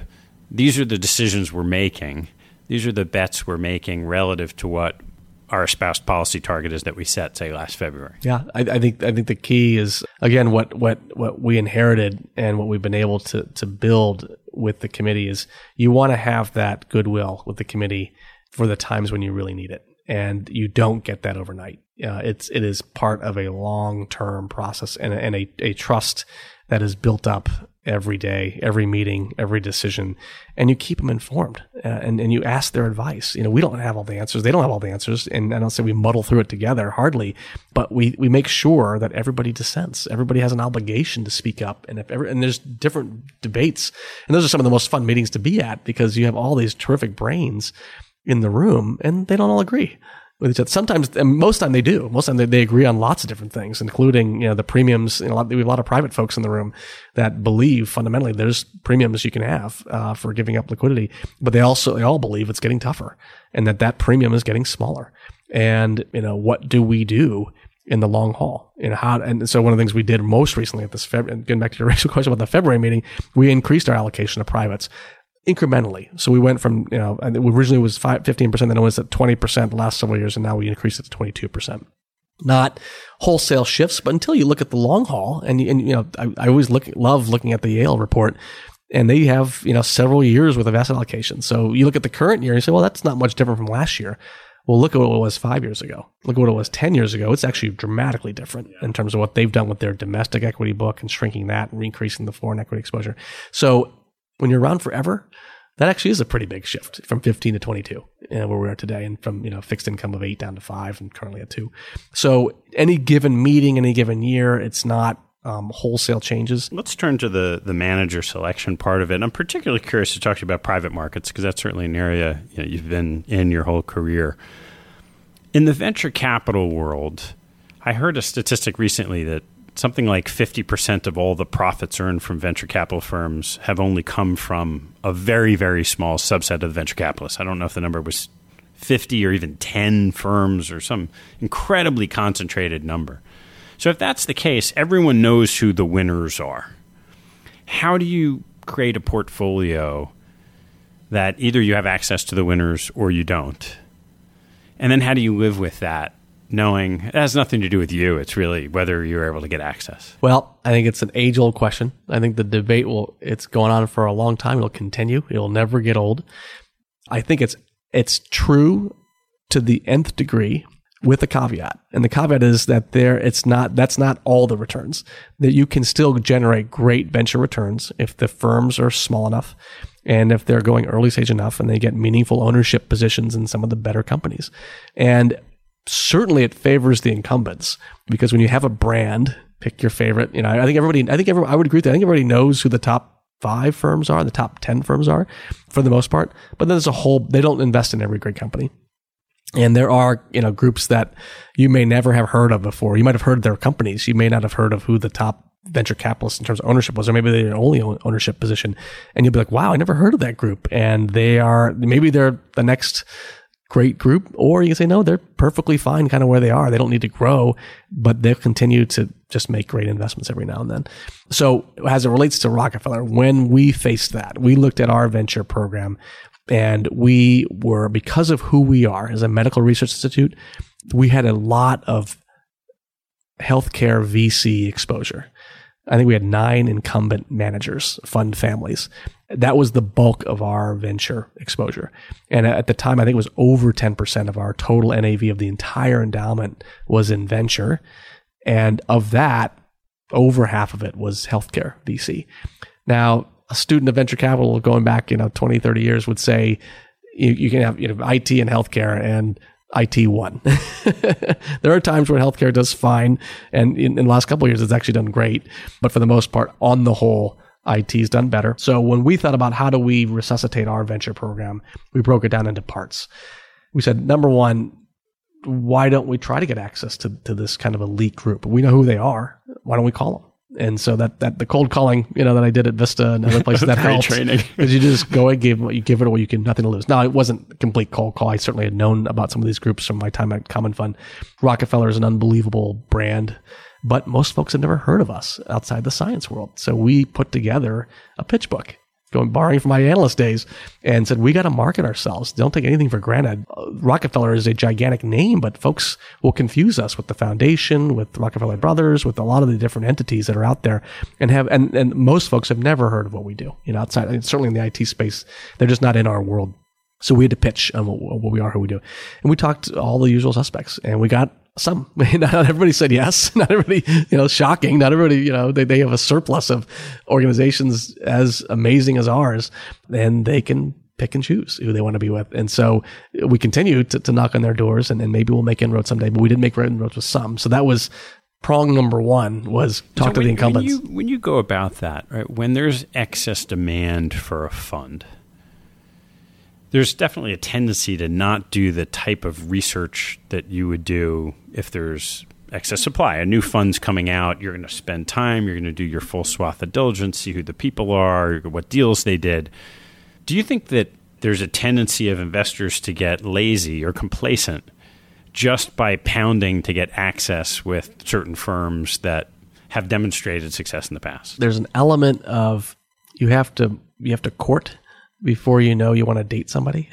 these are the decisions we're making. These are the bets we're making relative to what our espoused policy target is that we set, say, last February. Yeah, I, I think I think the key is, again, what what what we inherited and what we've been able to to build with the committee is you want to have that goodwill with the committee for the times when you really need it, and you don't get that overnight. Uh, it's it is part of a long term process and, a, and a, a trust that is built up every day, every meeting, every decision, and you keep them informed uh, and, and you ask their advice. You know, we don't have all the answers. They don't have all the answers. And I don't say we muddle through it together, hardly, but we, we make sure that everybody dissents. Everybody has an obligation to speak up. And if ever, and there's different debates, and those are some of the most fun meetings to be at because you have all these terrific brains in the room and they don't all agree with each other. Sometimes, and most of the time they do. Most of the time they, they agree on lots of different things, including, you know, the premiums. You know, a lot, we have a lot of private folks in the room that believe fundamentally there's premiums you can have uh, for giving up liquidity, but they also they all believe it's getting tougher and that that premium is getting smaller. And you know, what do we do in the long haul? You know, how? And so one of the things we did most recently at this February, getting back to your original question about the February meeting, we increased our allocation of privates incrementally. So we went from, you know, originally it was five, fifteen percent, then it was at twenty percent the last several years, and now we increased it to twenty-two percent. Not wholesale shifts, but until you look at the long haul, and, and you know, I, I always look, love looking at the Yale report, and they have, you know, several years worth of asset allocation. So you look at the current year and you say, well, that's not much different from last year. Well, look at what it was five years ago. Look at what it was ten years ago. It's actually dramatically different in terms of what they've done with their domestic equity book and shrinking that and increasing the foreign equity exposure. So when you're around forever, that actually is a pretty big shift from fifteen to twenty-two, you know, where we are today, and from, you know, fixed income of eight down to five and currently at two. So any given meeting, any given year, it's not um, wholesale changes. Let's turn to the the manager selection part of it. And I'm particularly curious to talk to you about private markets because that's certainly an area, you know, you've been in your whole career. In the venture capital world, I heard a statistic recently that something like fifty percent of all the profits earned from venture capital firms have only come from a very, very small subset of the venture capitalists. I don't know if the number was fifty or even ten firms or some incredibly concentrated number. So if that's the case, everyone knows who the winners are. How do you create a portfolio that either you have access to the winners or you don't? And then how do you live with that, knowing it has nothing to do with you? It's really whether you're able to get access. Well, I think it's an age-old question. I think the debate will, it's going on for a long time. It'll continue. It'll never get old. I think it's, it's true to the nth degree with a caveat. And the caveat is that there, it's not, that's not all the returns. That you can still generate great venture returns if the firms are small enough and if they're going early stage enough and they get meaningful ownership positions in some of the better companies. And certainly it favors the incumbents because when you have a brand, pick your favorite, you know, I think everybody, I think everyone, I would agree with that. I think everybody knows who the top five firms are, the top ten firms are for the most part, but then there's a whole, they don't invest in every great company. And there are, you know, groups that you may never have heard of before. You might have heard of their companies. You may not have heard of who the top venture capitalists in terms of ownership was, or maybe they're their only ownership position. And you'll be like, wow, I never heard of that group. And they are, maybe they're the next great group, or you can say, no, they're perfectly fine kind of where they are. They don't need to grow, but they'll continue to just make great investments every now and then. So as it relates to Rockefeller, when we faced that, we looked at our venture program and we were, because of who we are as a medical research institute, we had a lot of healthcare V C exposure. I think we had nine incumbent managers, fund families. That was the bulk of our venture exposure. And at the time, I think it was over ten percent of our total N A V of the entire endowment was in venture. And of that, over half of it was healthcare V C. Now, a student of venture capital going back, you know, twenty, thirty years would say you, you can have, you know, I T and healthcare, and I T won. There are times when healthcare does fine, and in, in the last couple of years, it's actually done great. But for the most part, on the whole, I T's done better. So when we thought about how do we resuscitate our venture program, we broke it down into parts. We said, number one, why don't we try to get access to, to this kind of elite group? We know who they are. Why don't we call them? And so that, that the cold calling, you know, that I did at Vista and other places, that helps. Training. Because you just go and give, you give it away, you can nothing to lose. Now, it wasn't a complete cold call. I certainly had known about some of these groups from my time at Common Fund. Rockefeller is an unbelievable brand, but most folks have never heard of us outside the science world. So we put together a pitch book going borrowing from my analyst days, and said, we got to market ourselves. Don't take anything for granted. Uh, Rockefeller is a gigantic name, but folks will confuse us with the foundation, with Rockefeller Brothers, with a lot of the different entities that are out there, and have and, and most folks have never heard of what we do. You know, outside, I mean, certainly in the I T space, they're just not in our world. So we had to pitch on what, what we are, who we do. And we talked to all the usual suspects, and we got some. Not everybody said yes. Not everybody, you know, shocking. Not everybody, you know, they, they have a surplus of organizations as amazing as ours, and they can pick and choose who they want to be with. And so we continue to, to knock on their doors, and, and maybe we'll make inroads someday, but we did make inroads with some. So that was prong number one, was talk so to when, the incumbents. When you, when you go about that, right, when there's excess demand for a fund, there's definitely a tendency to not do the type of research that you would do if there's excess supply. A new fund's coming out, you're going to spend time, you're going to do your full swath of diligence, see who the people are, what deals they did. Do you think that there's a tendency of investors to get lazy or complacent just by pounding to get access with certain firms that have demonstrated success in the past? There's an element of you have to you have to court before you know you want to date somebody.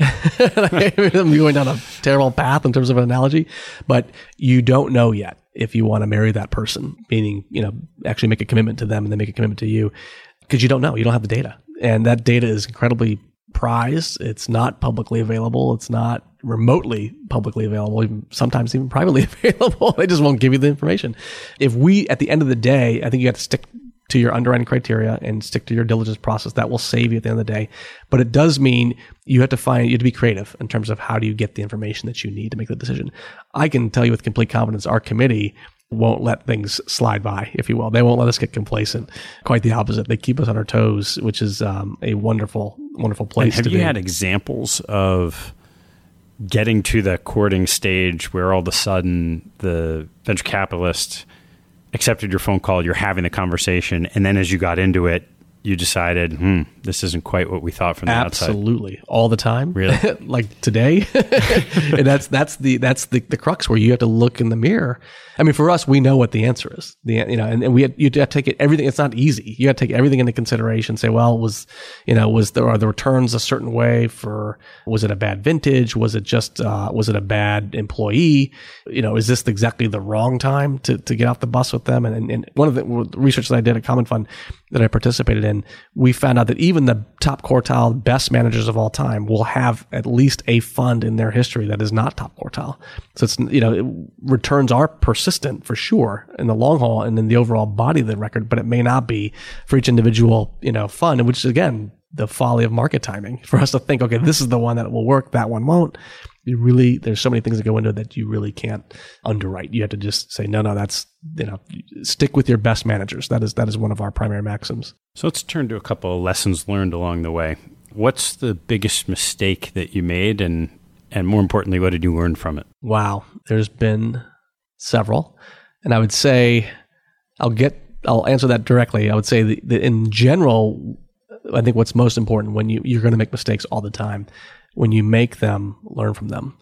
I'm going down a terrible path in terms of an analogy, but you don't know yet if you want to marry that person, meaning, you know, actually make a commitment to them and then make a commitment to you, because you don't know. You don't have the data. And that data is incredibly prized. It's not publicly available. It's not remotely publicly available, even sometimes even privately available. They just won't give you the information. If we, at the end of the day, I think you have to stick to your underwriting criteria and stick to your diligence process. That will save you at the end of the day. But it does mean you have to find, you have to be creative in terms of how do you get the information that you need to make the decision. I can tell you with complete confidence, our committee won't let things slide by, if you will. They won't let us get complacent. Quite the opposite. They keep us on our toes, which is um, a wonderful, wonderful place to be. Have you had examples of getting to the courting stage where all of a sudden the venture capitalist accepted your phone call, you're having the conversation, and then as you got into it, you decided, hmm, this isn't quite what we thought from the outside? Absolutely. All the time. Really? Like today? And that's that's the that's the, the crux where you have to look in the mirror. I mean, for us, we know what the answer is. The you know, and, and we have, you have to take it everything. It's not easy. You have to take everything into consideration. Say, well, was you know, was there are the returns a certain way for? Was it a bad vintage? Was it just uh, was it a bad employee? You know, is this exactly the wrong time to to get off the bus with them? And and, and one of the research that I did at Common Fund that I participated in, we found out that even the top quartile best managers of all time will have at least a fund in their history that is not top quartile. So it's, you know, it, returns are persistent for sure in the long haul and in the overall body of the record, but it may not be for each individual, you know, fund, which is again, the folly of market timing for us to think, okay, this is the one that will work, that one won't. You really, there's so many things that go into it that you really can't underwrite. You have to just say, no, no, that's, you know, stick with your best managers. That is, that is one of our primary maxims. So let's turn to a couple of lessons learned along the way. What's the biggest mistake that you made? And, and more importantly, what did you learn from it? Wow. There's been several. And I would say, I'll get, I'll answer that directly. I would say that, that in general, I think what's most important when you, you're going to make mistakes all the time. When you make them, learn from them.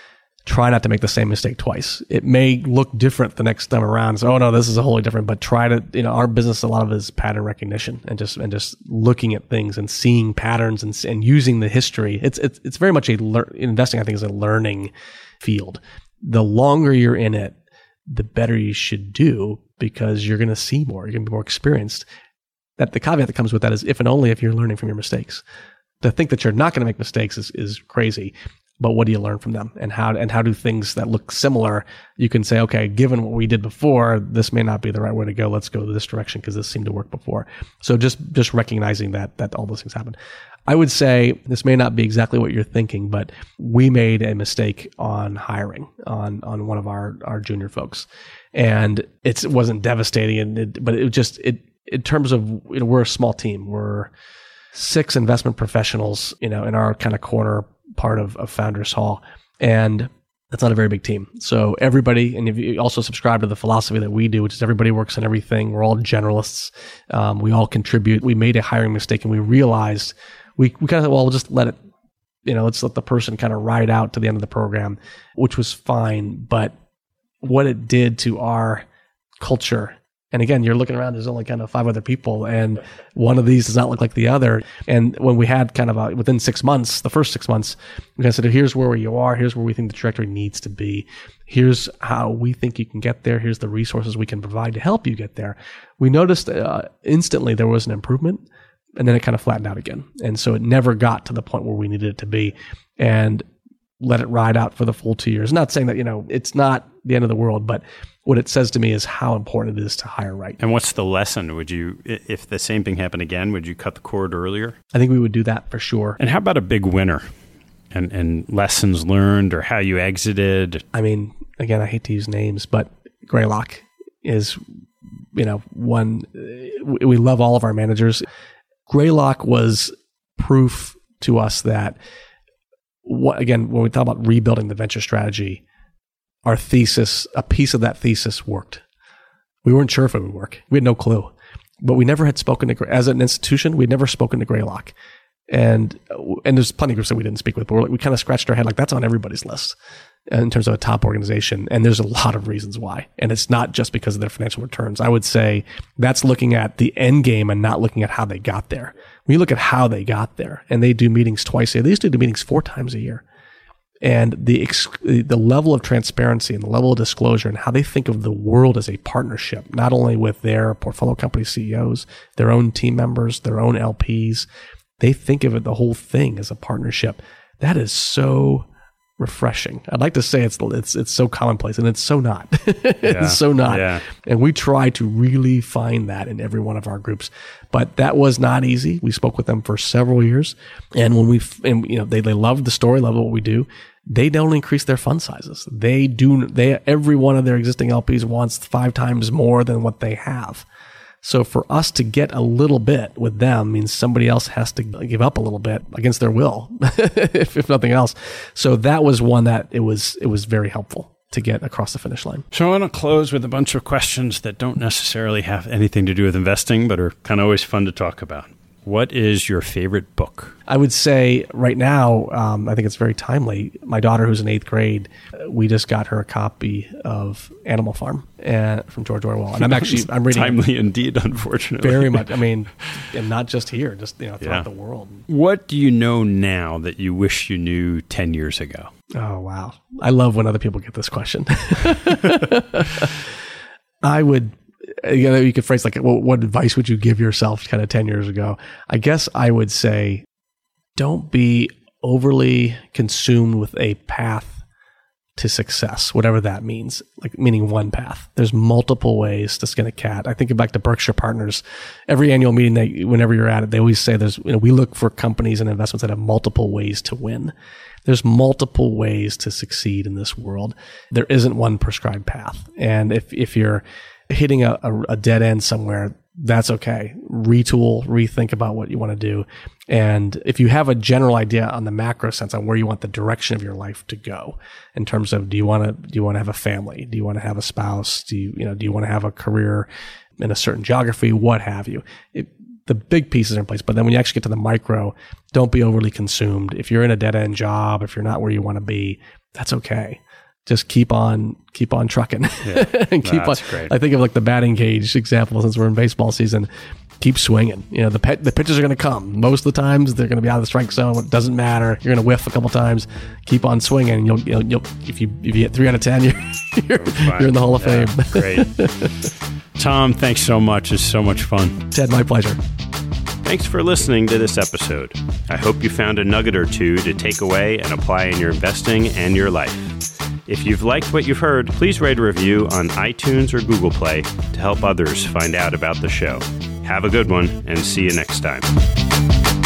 Try not to make the same mistake twice. It may look different the next time around. So, oh no, this is a wholly different, but try to, you know, our business, a lot of it is pattern recognition and just, and just looking at things and seeing patterns and, and using the history. It's, it's, it's very much a, lear- investing, I think, is a learning field. The longer you're in it, the better you should do because you're going to see more. You're going to be more experienced. That the caveat that comes with that is if and only if you're learning from your mistakes. To think that you're not going to make mistakes is, is crazy, but what do you learn from them? And how, and how do things that look similar, you can say, okay, given what we did before, this may not be the right way to go. Let's go this direction because this seemed to work before. So just, just recognizing that, that all those things happen. I would say this may not be exactly what you're thinking, but we made a mistake on hiring on, on one of our, our junior folks. And it's, it wasn't devastating, and it, but it just, it, in terms of, you know, we're a small team. We're six investment professionals, you know, in our kind of corner part of, of Founders Hall. And that's not a very big team. So everybody, and if you also subscribe to the philosophy that we do, which is everybody works on everything. We're all generalists. Um, we all contribute. We made a hiring mistake and we realized we, we kind of, well, we'll just let it, you know, let's let the person kind of ride out to the end of the program, which was fine. But what it did to our culture And again, you're looking around, there's only kind of five other people, and one of these does not look like the other. And when we had kind of a, within six months, the first six months, we kind of said, here's where you are, here's where we think the trajectory needs to be, here's how we think you can get there, here's the resources we can provide to help you get there. We noticed uh, instantly there was an improvement, and then it kind of flattened out again. And so it never got to the point where we needed it to be. And let it ride out for the full two years. Not saying that, you know, it's not the end of the world, but what it says to me is how important it is to hire right. And what's the lesson? Would you, if the same thing happened again, would you cut the cord earlier? I think we would do that for sure. And how about a big winner and, and lessons learned or how you exited? I mean, again, I hate to use names, but Greylock is, you know, one, we love all of our managers. Greylock was proof to us that What, again, when we talk about rebuilding the venture strategy, our thesis, a piece of that thesis worked. We weren't sure if it would work. We had no clue. But we never had spoken to, as an institution, we'd never spoken to Greylock. And and there's plenty of groups that we didn't speak with, but we're like, we kind of scratched our head like that's on everybody's list in terms of a top organization. And there's a lot of reasons why. And it's not just because of their financial returns. I would say that's looking at the end game and not looking at how they got there. When you look at how they got there, and they do meetings twice a year, they used to do meetings four times a year. And the ex- the level of transparency and the level of disclosure and how they think of the world as a partnership, not only with their portfolio company C E Os, their own team members, their own L Ps, they think of it, the whole thing as a partnership. That is so refreshing. I'd like to say it's it's it's so commonplace, and it's so not. It's yeah. so not. Yeah. And we try to really find that in every one of our groups. But that was not easy. We spoke with them for several years, and when we and you know they they loved the story, loved what we do. They don't increase their fund sizes. They do. They every one of their existing L Ps wants five times more than what they have. So for us to get a little bit with them means somebody else has to give up a little bit against their will, if, if nothing else. So that was one that it was it was very helpful to get across the finish line. So I want to close with a bunch of questions that don't necessarily have anything to do with investing, but are kind of always fun to talk about. What is your favorite book? I would say right now, um, I think it's very timely. My daughter, who's in eighth grade, we just got her a copy of Animal Farm uh, from George Orwell, and I'm actually I'm reading timely indeed, unfortunately, very much. I mean, and not just here, just you know throughout yeah. the world. What do you know now that you wish you knew ten years ago? Oh wow, I love when other people get this question. I would. You know, you could phrase like, well, what advice would you give yourself kind of ten years ago? I guess I would say, don't be overly consumed with a path to success, whatever that means, like meaning one path. There's multiple ways to skin a cat. I think back to Berkshire Partners. Every annual meeting, they, whenever you're at it, they always say there's, you know, we look for companies and investments that have multiple ways to win. There's multiple ways to succeed in this world. There isn't one prescribed path. And if, if you're hitting a, a, a dead end somewhere, that's okay. Retool, rethink about what you want to do. And if you have a general idea on the macro sense on where you want the direction of your life to go in terms of, do you want to, do you want to have a family? Do you want to have a spouse? Do you, you know, do you want to have a career in a certain geography? What have you? It, the big pieces are in place, but then when you actually get to the micro, don't be overly consumed. If you're in a dead end job, if you're not where you want to be, that's okay. Just keep on, keep on trucking, yeah, and keep that's on. Great. I think of like the batting cage example since we're in baseball season. Keep swinging. You know, the pe- the pitches are going to come. Most of the times they're going to be out of the strike zone. It doesn't matter. You're going to whiff a couple times. Keep on swinging. And you'll, you'll, you'll if you if you get three out of ten, you're you're, you're in the Hall of yeah, Fame. Great, Tom. Thanks so much. It's so much fun. Ted, my pleasure. Thanks for listening to this episode. I hope you found a nugget or two to take away and apply in your investing and your life. If you've liked what you've heard, please write a review on iTunes or Google Play to help others find out about the show. Have a good one, and see you next time.